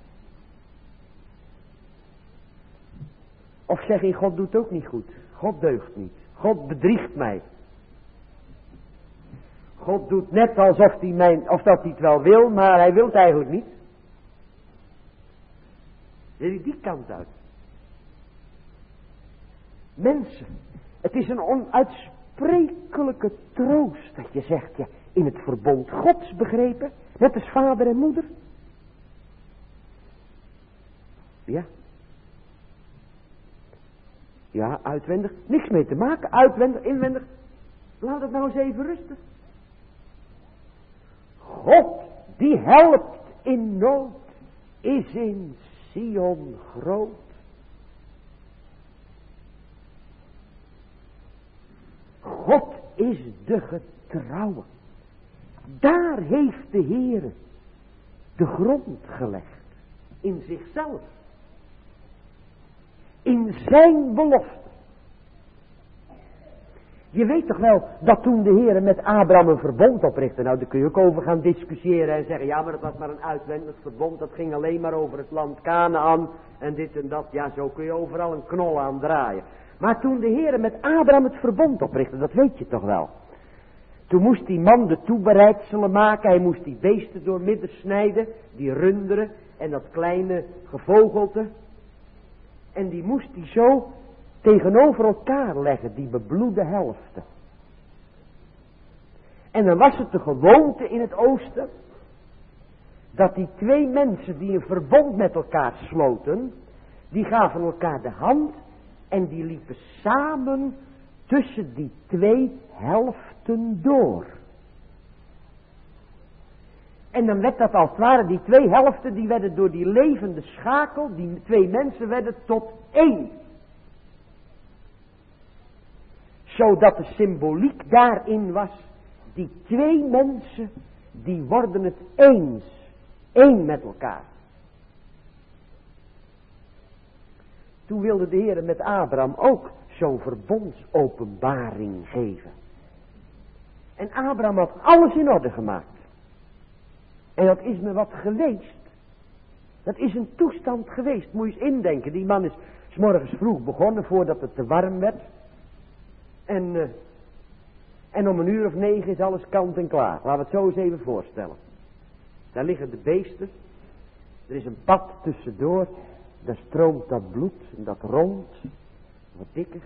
Of zeg je, God doet ook niet goed. God deugt niet. God bedriegt mij. God doet net alsof hij mijn, of dat hij het wel wil, maar hij wil het eigenlijk niet. Wil je die kant uit? Mensen, het is een onuitsprekelijke troost dat je zegt, ja, in het verbond Gods begrepen, net als vader en moeder. Ja. Ja, uitwendig, niks mee te maken, uitwendig, inwendig. Laat het nou eens even rusten. God die helpt in nood, is in Sion groot. God is de getrouwe. Daar heeft de Heere de grond gelegd. In zichzelf. In zijn belofte. Je weet toch wel dat toen de Heer met Abraham een verbond oprichtte. Nou, daar kun je ook over gaan discussiëren en zeggen, ja, maar dat was maar een uitwendig verbond. Dat ging alleen maar over het land Kanaan en dit en dat. Ja, zo kun je overal een knol aan draaien. Maar toen de Heer met Abraham het verbond oprichtte, dat weet je toch wel. Toen moest die man de toebereidselen maken. Hij moest die beesten doormidden snijden, die runderen en dat kleine gevogelte. En die moest hij zo tegenover elkaar leggen, die bebloede helften. En dan was het de gewoonte in het oosten, dat die twee mensen die een verbond met elkaar sloten, die gaven elkaar de hand en die liepen samen tussen die twee helften door. En dan werd dat als het ware, die twee helften, die werden door die levende schakel, die twee mensen werden tot één. Zodat de symboliek daarin was, die twee mensen, die worden het eens. Eén met elkaar. Toen wilde de Heer met Abraham ook zo'n verbondsopenbaring geven. En Abraham had alles in orde gemaakt. En dat is me wat geweest. Dat is een toestand geweest. Moet je eens indenken. Die man is 's morgens vroeg begonnen voordat het te warm werd. En, uh, en om een uur of negen is alles kant en klaar. Laten we het zo eens even voorstellen. Daar liggen de beesten. Er is een pad tussendoor. Daar stroomt dat bloed en dat rond. Wat dikker.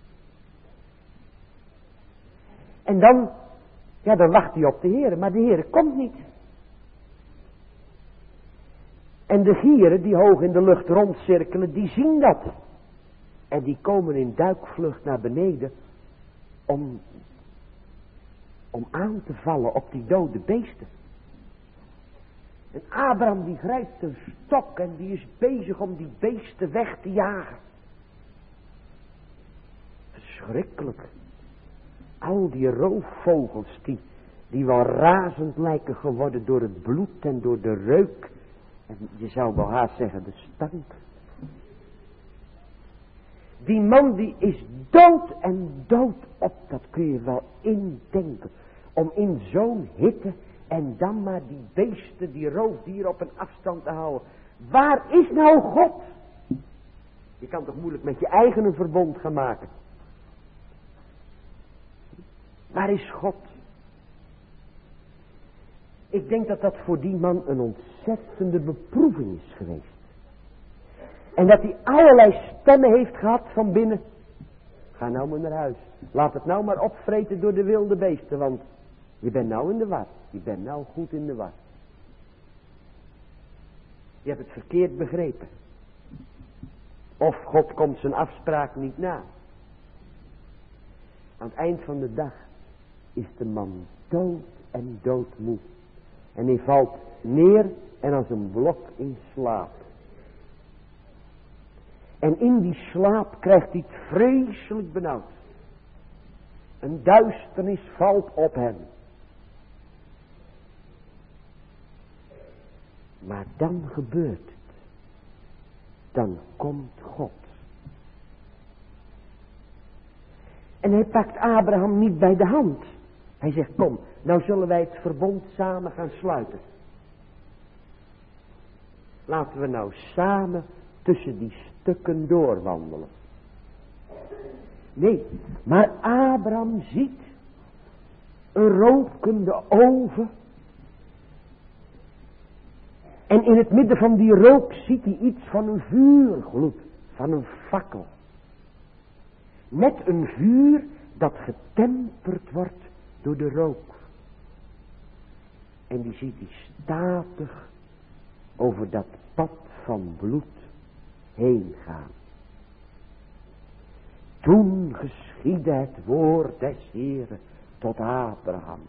En dan, ja dan wacht hij op de Heer. Maar de Heer komt niet. En de gieren die hoog in de lucht rondcirkelen, die zien dat. En die komen in duikvlucht naar beneden om, om aan te vallen op die dode beesten. En Abraham die grijpt een stok en die is bezig om die beesten weg te jagen. Verschrikkelijk. Al die roofvogels die, die wel razend lijken geworden door het bloed en door de reuk. En je zou wel haast zeggen de stank. Die man die is dood en dood op. Dat kun je wel indenken. Om in zo'n hitte en dan maar die beesten, die roofdieren op een afstand te houden. Waar is nou God? Je kan toch moeilijk met je eigen een verbond gaan maken. Waar is God? Ik denk dat dat voor die man een ontzettende beproeving is geweest. En dat hij allerlei stemmen heeft gehad van binnen. Ga nou maar naar huis. Laat het nou maar opvreten door de wilde beesten. Want je bent nou in de war. Je bent nou goed in de war. Je hebt het verkeerd begrepen. Of God komt zijn afspraak niet na. Aan het eind van de dag is de man dood en doodmoe. En hij valt neer en als een blok in slaap. En in die slaap krijgt hij het vreselijk benauwd. Een duisternis valt op hem. Maar dan gebeurt het. Dan komt God. En hij pakt Abraham niet bij de hand. Hij zegt, kom, nou zullen wij het verbond samen gaan sluiten. Laten we nou samen tussen die stukken doorwandelen. Nee, maar Abraham ziet een rokende oven. En in het midden van die rook ziet hij iets van een vuurgloed, van een fakkel. Met een vuur dat getemperd wordt door de rook. En die ziet hij statig over dat pad van bloed heen gaan. Toen geschiedde het woord des Heeren tot Abraham.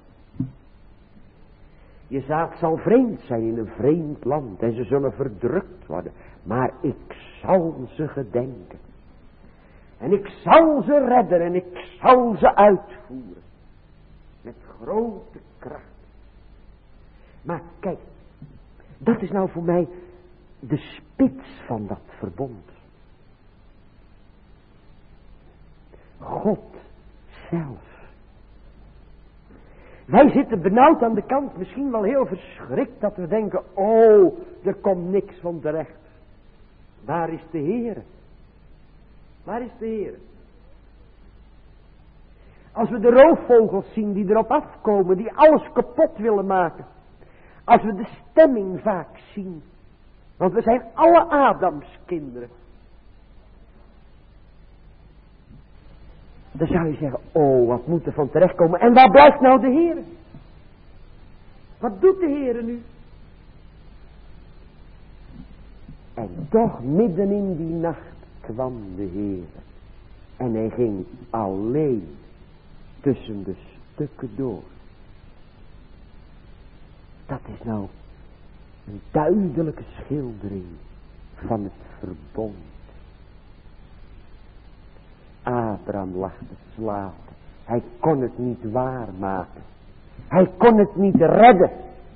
Je zaad zal vreemd zijn in een vreemd land en ze zullen verdrukt worden. Maar ik zal ze gedenken. En ik zal ze redden en ik zal ze uitvoeren. Met grote kracht. Maar kijk, dat is nou voor mij de spits van dat verbond. God zelf Wij zitten benauwd aan de kant, misschien wel heel verschrikt, dat we denken, oh, er komt niks van terecht. Waar is de Heer? Waar is de Heer? Als we de roofvogels zien die erop afkomen, die alles kapot willen maken. Als we de stemming vaak zien. Want we zijn alle Adamskinderen. Dan zou je zeggen, oh, wat moet er van terechtkomen. En waar blijft nou de Heer? Wat doet de Heer nu? En toch midden in die nacht kwam de Heer. En hij ging alleen tussen de stukken door. Dat is nou een duidelijke schildering van het verbond. Abraham lag te slapen. Hij kon het niet waarmaken. Hij kon het niet redden.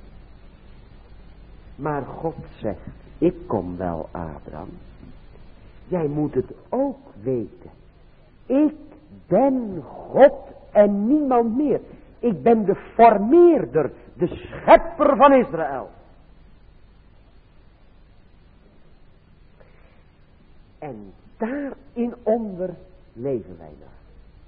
Maar God zegt, ik kom wel, Abraham. Jij moet het ook weten. Ik ben God en niemand meer. Ik ben de formeerder, de schepper van Israël. En daarin onder leven wij nou.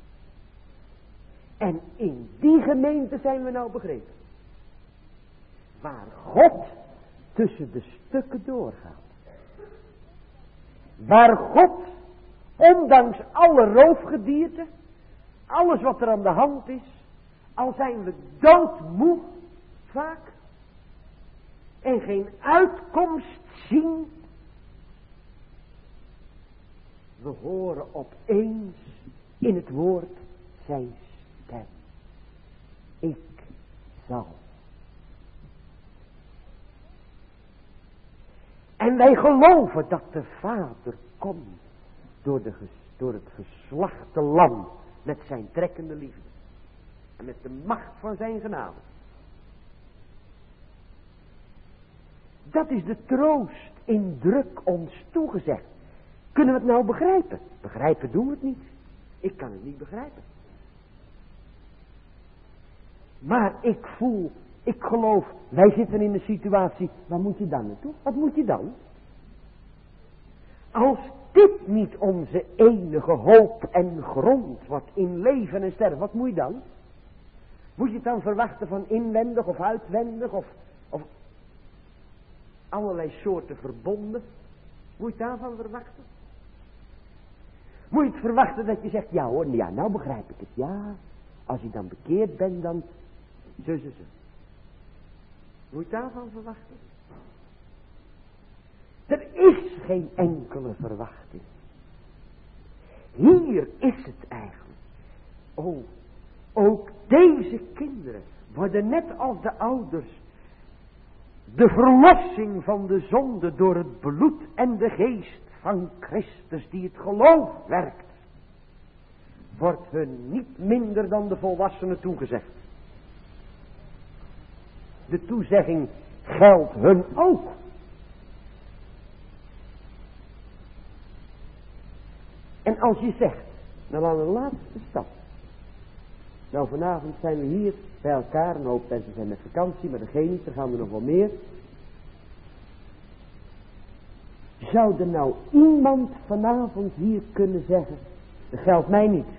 En in die gemeente zijn we nou begrepen. Waar God tussen de stukken doorgaat. Waar God, ondanks alle roofgedierte, alles wat er aan de hand is, al zijn we doodmoe vaak en geen uitkomst zien, we horen opeens in het woord zijn stem. Ik zal. En wij geloven dat de Vader komt door, de, door het geslachte lam met zijn trekkende liefde. En met de macht van zijn genade. Dat is de troost in druk ons toegezegd. Kunnen we het nou begrijpen? Begrijpen doen we het niet. Ik kan het niet begrijpen. Maar ik voel, ik geloof, wij zitten in de situatie, waar moet je dan naartoe? Wat moet je dan? Als dit niet onze enige hoop en grond wordt in leven en sterven, wat moet je dan? Moet je het dan verwachten van inwendig of uitwendig of, of allerlei soorten verbonden? Moet je het daarvan verwachten? Moet je het verwachten dat je zegt, ja hoor, ja nou begrijp ik het, ja. Als je dan bekeerd bent, dan zo, zo, zo. Moet je daarvan verwachten? Er is geen enkele verwachting. Hier is het eigenlijk. Oh, ook deze kinderen worden net als de ouders de verlossing van de zonde door het bloed en de geest van Christus die het geloof werkt, wordt hun niet minder dan de volwassenen toegezegd. De toezegging geldt hun ook. En als je zegt, nou aan de laatste stap. Nou vanavond zijn we hier bij elkaar, een hoop mensen zijn met vakantie, maar degene niet, er gaan er nog wel meer. Zou er nou iemand vanavond hier kunnen zeggen, dat geldt mij niet.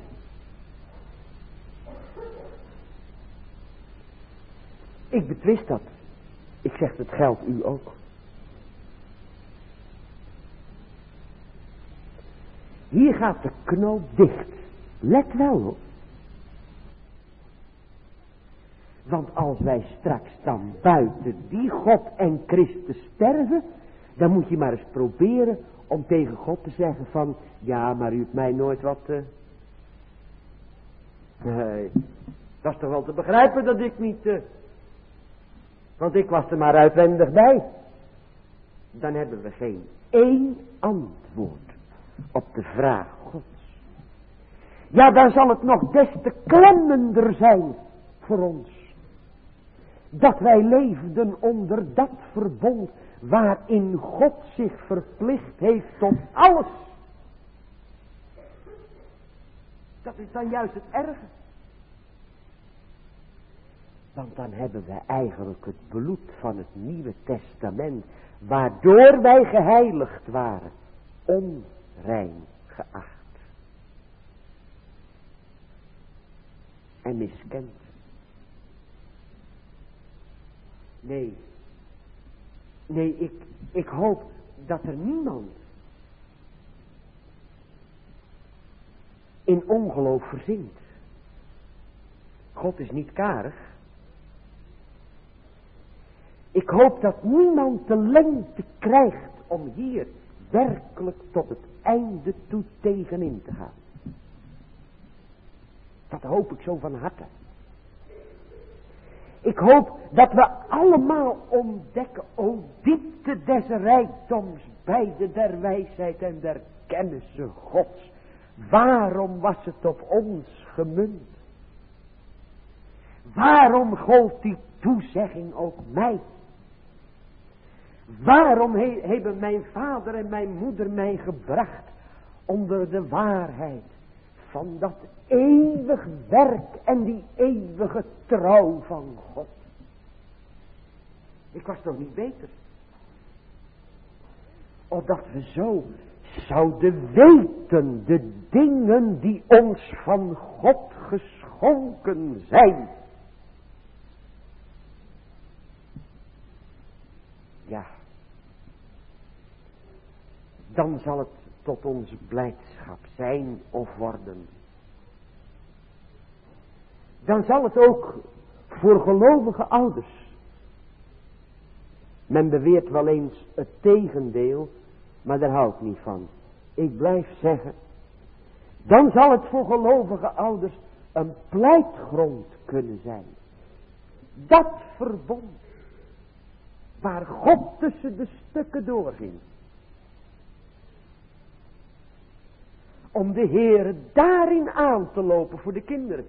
Ik betwist dat. Ik zeg, het geldt u ook. Hier gaat de knoop dicht. Let wel hoor. Want als wij straks dan buiten die God en Christus sterven, dan moet je maar eens proberen om tegen God te zeggen van, ja, maar u hebt mij nooit wat... Uh... Nee, dat is toch wel te begrijpen dat ik niet... Uh... Want ik was er maar uitwendig bij. Dan hebben we geen één antwoord op de vraag Gods. Ja, dan zal het nog des te klemmender zijn voor ons. Dat wij leefden onder dat verbond waarin God zich verplicht heeft tot alles. Dat is dan juist het erge. Want dan hebben we eigenlijk het bloed van het Nieuwe Testament, waardoor wij geheiligd waren, onrein geacht. En miskend. Nee. Nee, ik, ik hoop dat er niemand in ongeloof verzinkt. God is niet karig. Ik hoop dat niemand de lengte krijgt om hier werkelijk tot het einde toe tegenin te gaan. Dat hoop ik zo van harte. Ik hoop dat we allemaal ontdekken, o diepte des rijkdoms, beide der wijsheid en der kennisse Gods. Waarom was het op ons gemunt? Waarom gold die toezegging ook mij? Waarom he, hebben mijn vader en mijn moeder mij gebracht onder de waarheid van dat eeuwig werk en die eeuwige trouw van God? Ik was toch niet beter? Opdat we zo zouden weten de dingen die ons van God geschonken zijn. Ja, dan zal het tot onze blijdschap zijn of worden. Dan zal het ook voor gelovige ouders. Men beweert wel eens het tegendeel, maar daar hou ik niet van. Ik blijf zeggen, dan zal het voor gelovige ouders een pleitgrond kunnen zijn. Dat verbond, waar God tussen de stukken doorging. Om de Heere daarin aan te lopen voor de kinderen.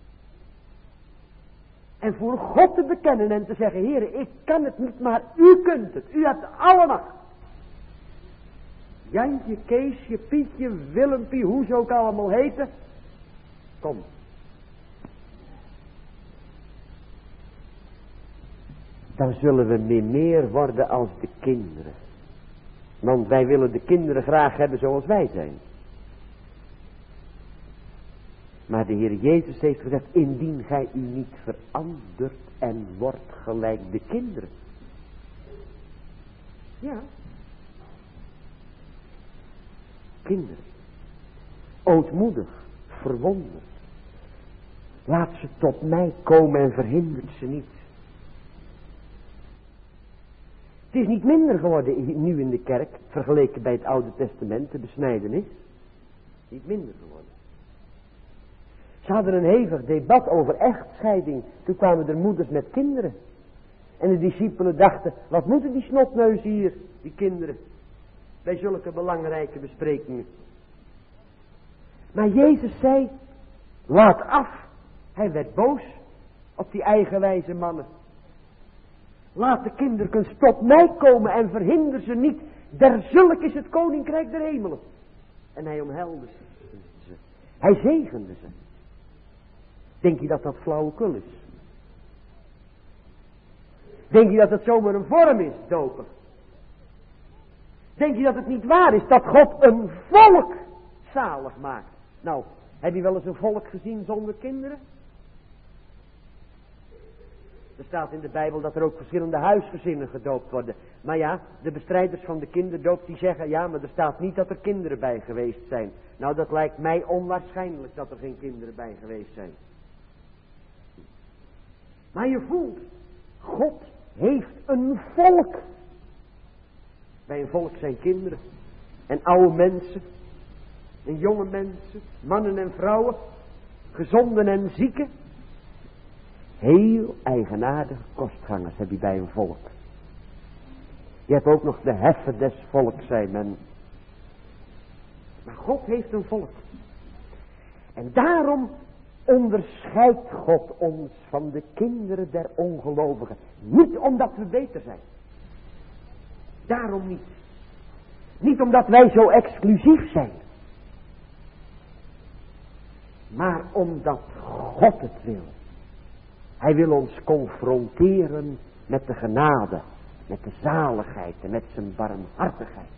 En voor God te bekennen en te zeggen, Heere, ik kan het niet, maar u kunt het. U hebt alle macht. Jantje, Keesje, Pietje, Willempie, hoe ze ook allemaal heten. Kom. Dan zullen we meer meer worden als de kinderen. Want wij willen de kinderen graag hebben zoals wij zijn. Maar de Heer Jezus heeft gezegd, indien gij u niet verandert en wordt gelijk de kinderen. Ja. Kinderen. Ootmoedig, verwonderd. Laat ze tot mij komen en verhindert ze niet. Het is niet minder geworden nu in de kerk, vergeleken bij het Oude Testament, de besnijdenis. Niet minder geworden. Ze hadden een hevig debat over echtscheiding. Toen kwamen er moeders met kinderen. En de discipelen dachten, wat moeten die snotneuzen hier, die kinderen, bij zulke belangrijke besprekingen. Maar Jezus zei, laat af. Hij werd boos op die eigenwijze mannen. Laat de kinderkens tot mij komen en verhinder ze niet. Derzulk is het koninkrijk der hemelen. En hij omhelde ze. Hij zegende ze. Denk je dat dat flauwekul is? Denk je dat het zomaar een vorm is, dopen? Denk je dat het niet waar is dat God een volk zalig maakt? Nou, heb je wel eens een volk gezien zonder kinderen? Er staat in de Bijbel dat er ook verschillende huisgezinnen gedoopt worden. Maar ja, de bestrijders van de kinderdoop die zeggen, ja, maar er staat niet dat er kinderen bij geweest zijn. Nou, dat lijkt mij onwaarschijnlijk dat er geen kinderen bij geweest zijn. Maar je voelt, God heeft een volk. Bij een volk zijn kinderen en oude mensen en jonge mensen, mannen en vrouwen, gezonden en zieken. Heel eigenaardige kostgangers heb je bij een volk. Je hebt ook nog de heffen des volks, zei men. Maar God heeft een volk. En daarom onderscheidt God ons van de kinderen der ongelovigen. Niet omdat we beter zijn. Daarom niet. Niet omdat wij zo exclusief zijn. Maar omdat God het wil. Hij wil ons confronteren met de genade, met de zaligheid en met zijn barmhartigheid.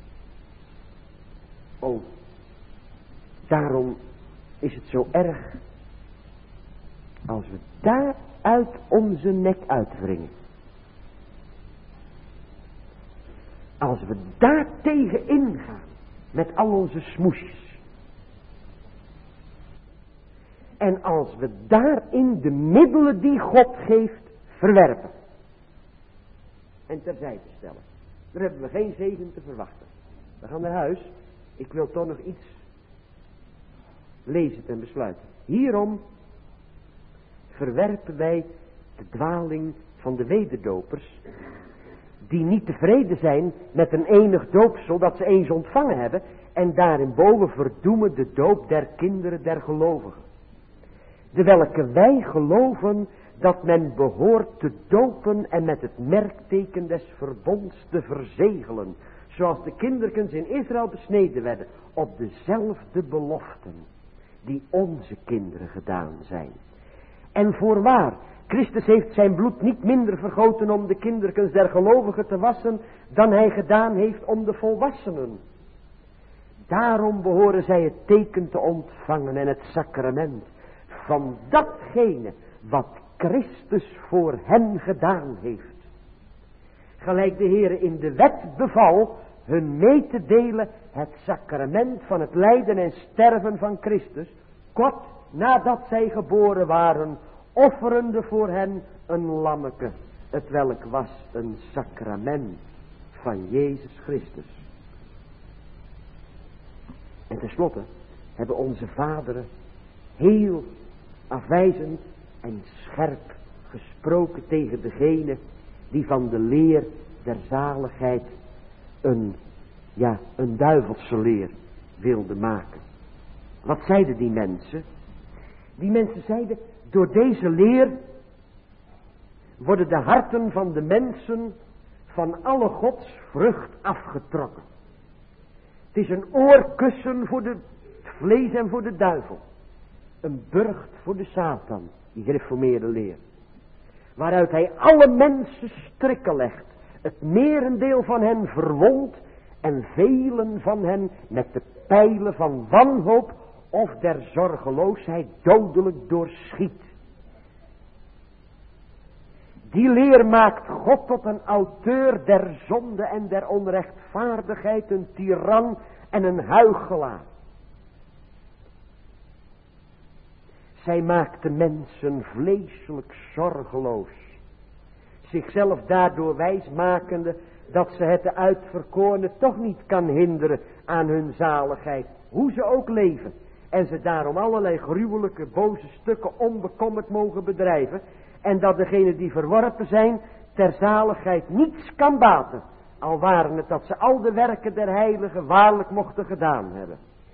Oh, daarom is het zo erg als we daaruit onze nek uitwringen. Als we daar tegen ingaan met al onze smoesjes. En als we daarin de middelen die God geeft verwerpen. En terzijde stellen. Daar hebben we geen zegen te verwachten. We gaan naar huis. Ik wil toch nog iets lezen en besluiten. Hierom verwerpen wij de dwaling van de wederdopers, die niet tevreden zijn met een enig doopsel dat ze eens ontvangen hebben, en daarinboven verdoemen de doop der kinderen der gelovigen. De welke wij geloven dat men behoort te dopen en met het merkteken des verbonds te verzegelen, zoals de kinderkens in Israël besneden werden, op dezelfde beloften die onze kinderen gedaan zijn. En voorwaar, Christus heeft zijn bloed niet minder vergoten om de kinderkens der gelovigen te wassen, dan hij gedaan heeft om de volwassenen. Daarom behoren zij het teken te ontvangen en het sacrament van datgene wat Christus voor hen gedaan heeft. Gelijk de Heere in de wet beval hun mee te delen het sacrament van het lijden en sterven van Christus, kort nadat zij geboren waren, offerende voor hen een lammeke, het welk was een sacrament van Jezus Christus. En tenslotte hebben onze vaderen heel afwijzend en scherp gesproken tegen degene die van de leer der zaligheid een, ja, een duivelse leer wilde maken. Wat zeiden die mensen? Die mensen zeiden, door deze leer worden de harten van de mensen van alle Gods vrucht afgetrokken. Het is een oorkussen voor de, het vlees en voor de duivel. Een burcht voor de Satan, die gereformeerde leer. Waaruit hij alle mensen strikken legt. Het merendeel van hen verwondt en velen van hen met de pijlen van wanhoop of der zorgeloosheid dodelijk doorschiet. Die leer maakt God tot een auteur der zonde en der onrechtvaardigheid, een tiran en een huichelaar. Zij maakt de mensen vleeselijk zorgeloos, zichzelf daardoor wijsmakende dat ze het de uitverkorene toch niet kan hinderen aan hun zaligheid, hoe ze ook leven, en ze daarom allerlei gruwelijke boze stukken onbekommerd mogen bedrijven, en dat degenen die verworpen zijn ter zaligheid niets kan baten, al waren het dat ze al de werken der heiligen waarlijk mochten gedaan hebben.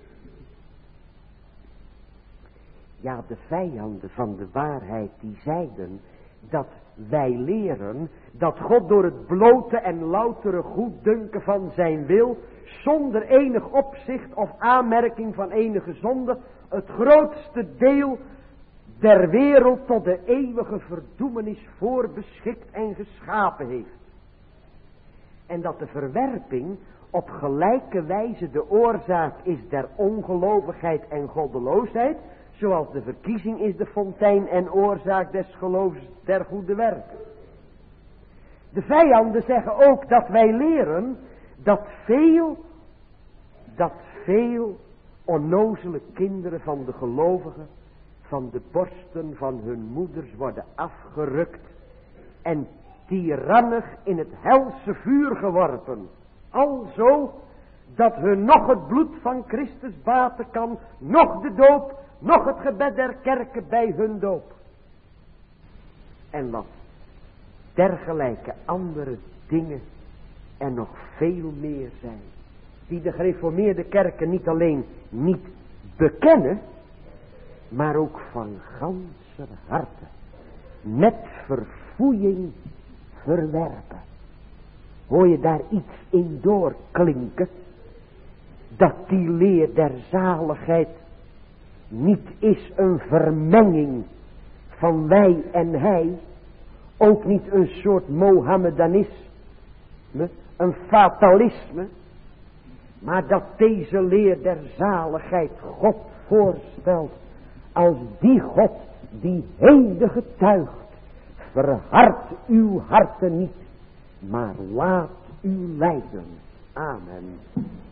Ja, de vijanden van de waarheid die zeiden dat wij leren dat God door het blote en loutere goeddunken van zijn wil, zonder enig opzicht of aanmerking van enige zonde, het grootste deel der wereld tot de eeuwige verdoemenis voorbeschikt en geschapen heeft. En dat de verwerping op gelijke wijze de oorzaak is der ongelovigheid en goddeloosheid, zoals de verkiezing is de fontein en oorzaak des geloofs der goede werken. De vijanden zeggen ook dat wij leren dat veel, dat veel onnozele kinderen van de gelovigen van de borsten van hun moeders worden afgerukt en tirannig in het helse vuur geworpen. Alzo dat hun nog het bloed van Christus baten kan, nog de doop, nog het gebed der kerken bij hun doop. En wat dergelijke andere dingen en nog veel meer zijn, die de gereformeerde kerken niet alleen niet bekennen, maar ook van ganser harte met verfoeiing verwerpen. Hoor je daar iets in doorklinken? Dat die leer der zaligheid niet is een vermenging van wij en hij, ook niet een soort Mohammedanisme, een fatalisme, maar dat deze leer der zaligheid God voorstelt als die God die heden getuigt. Verhard uw harten niet, maar laat u leiden. Amen.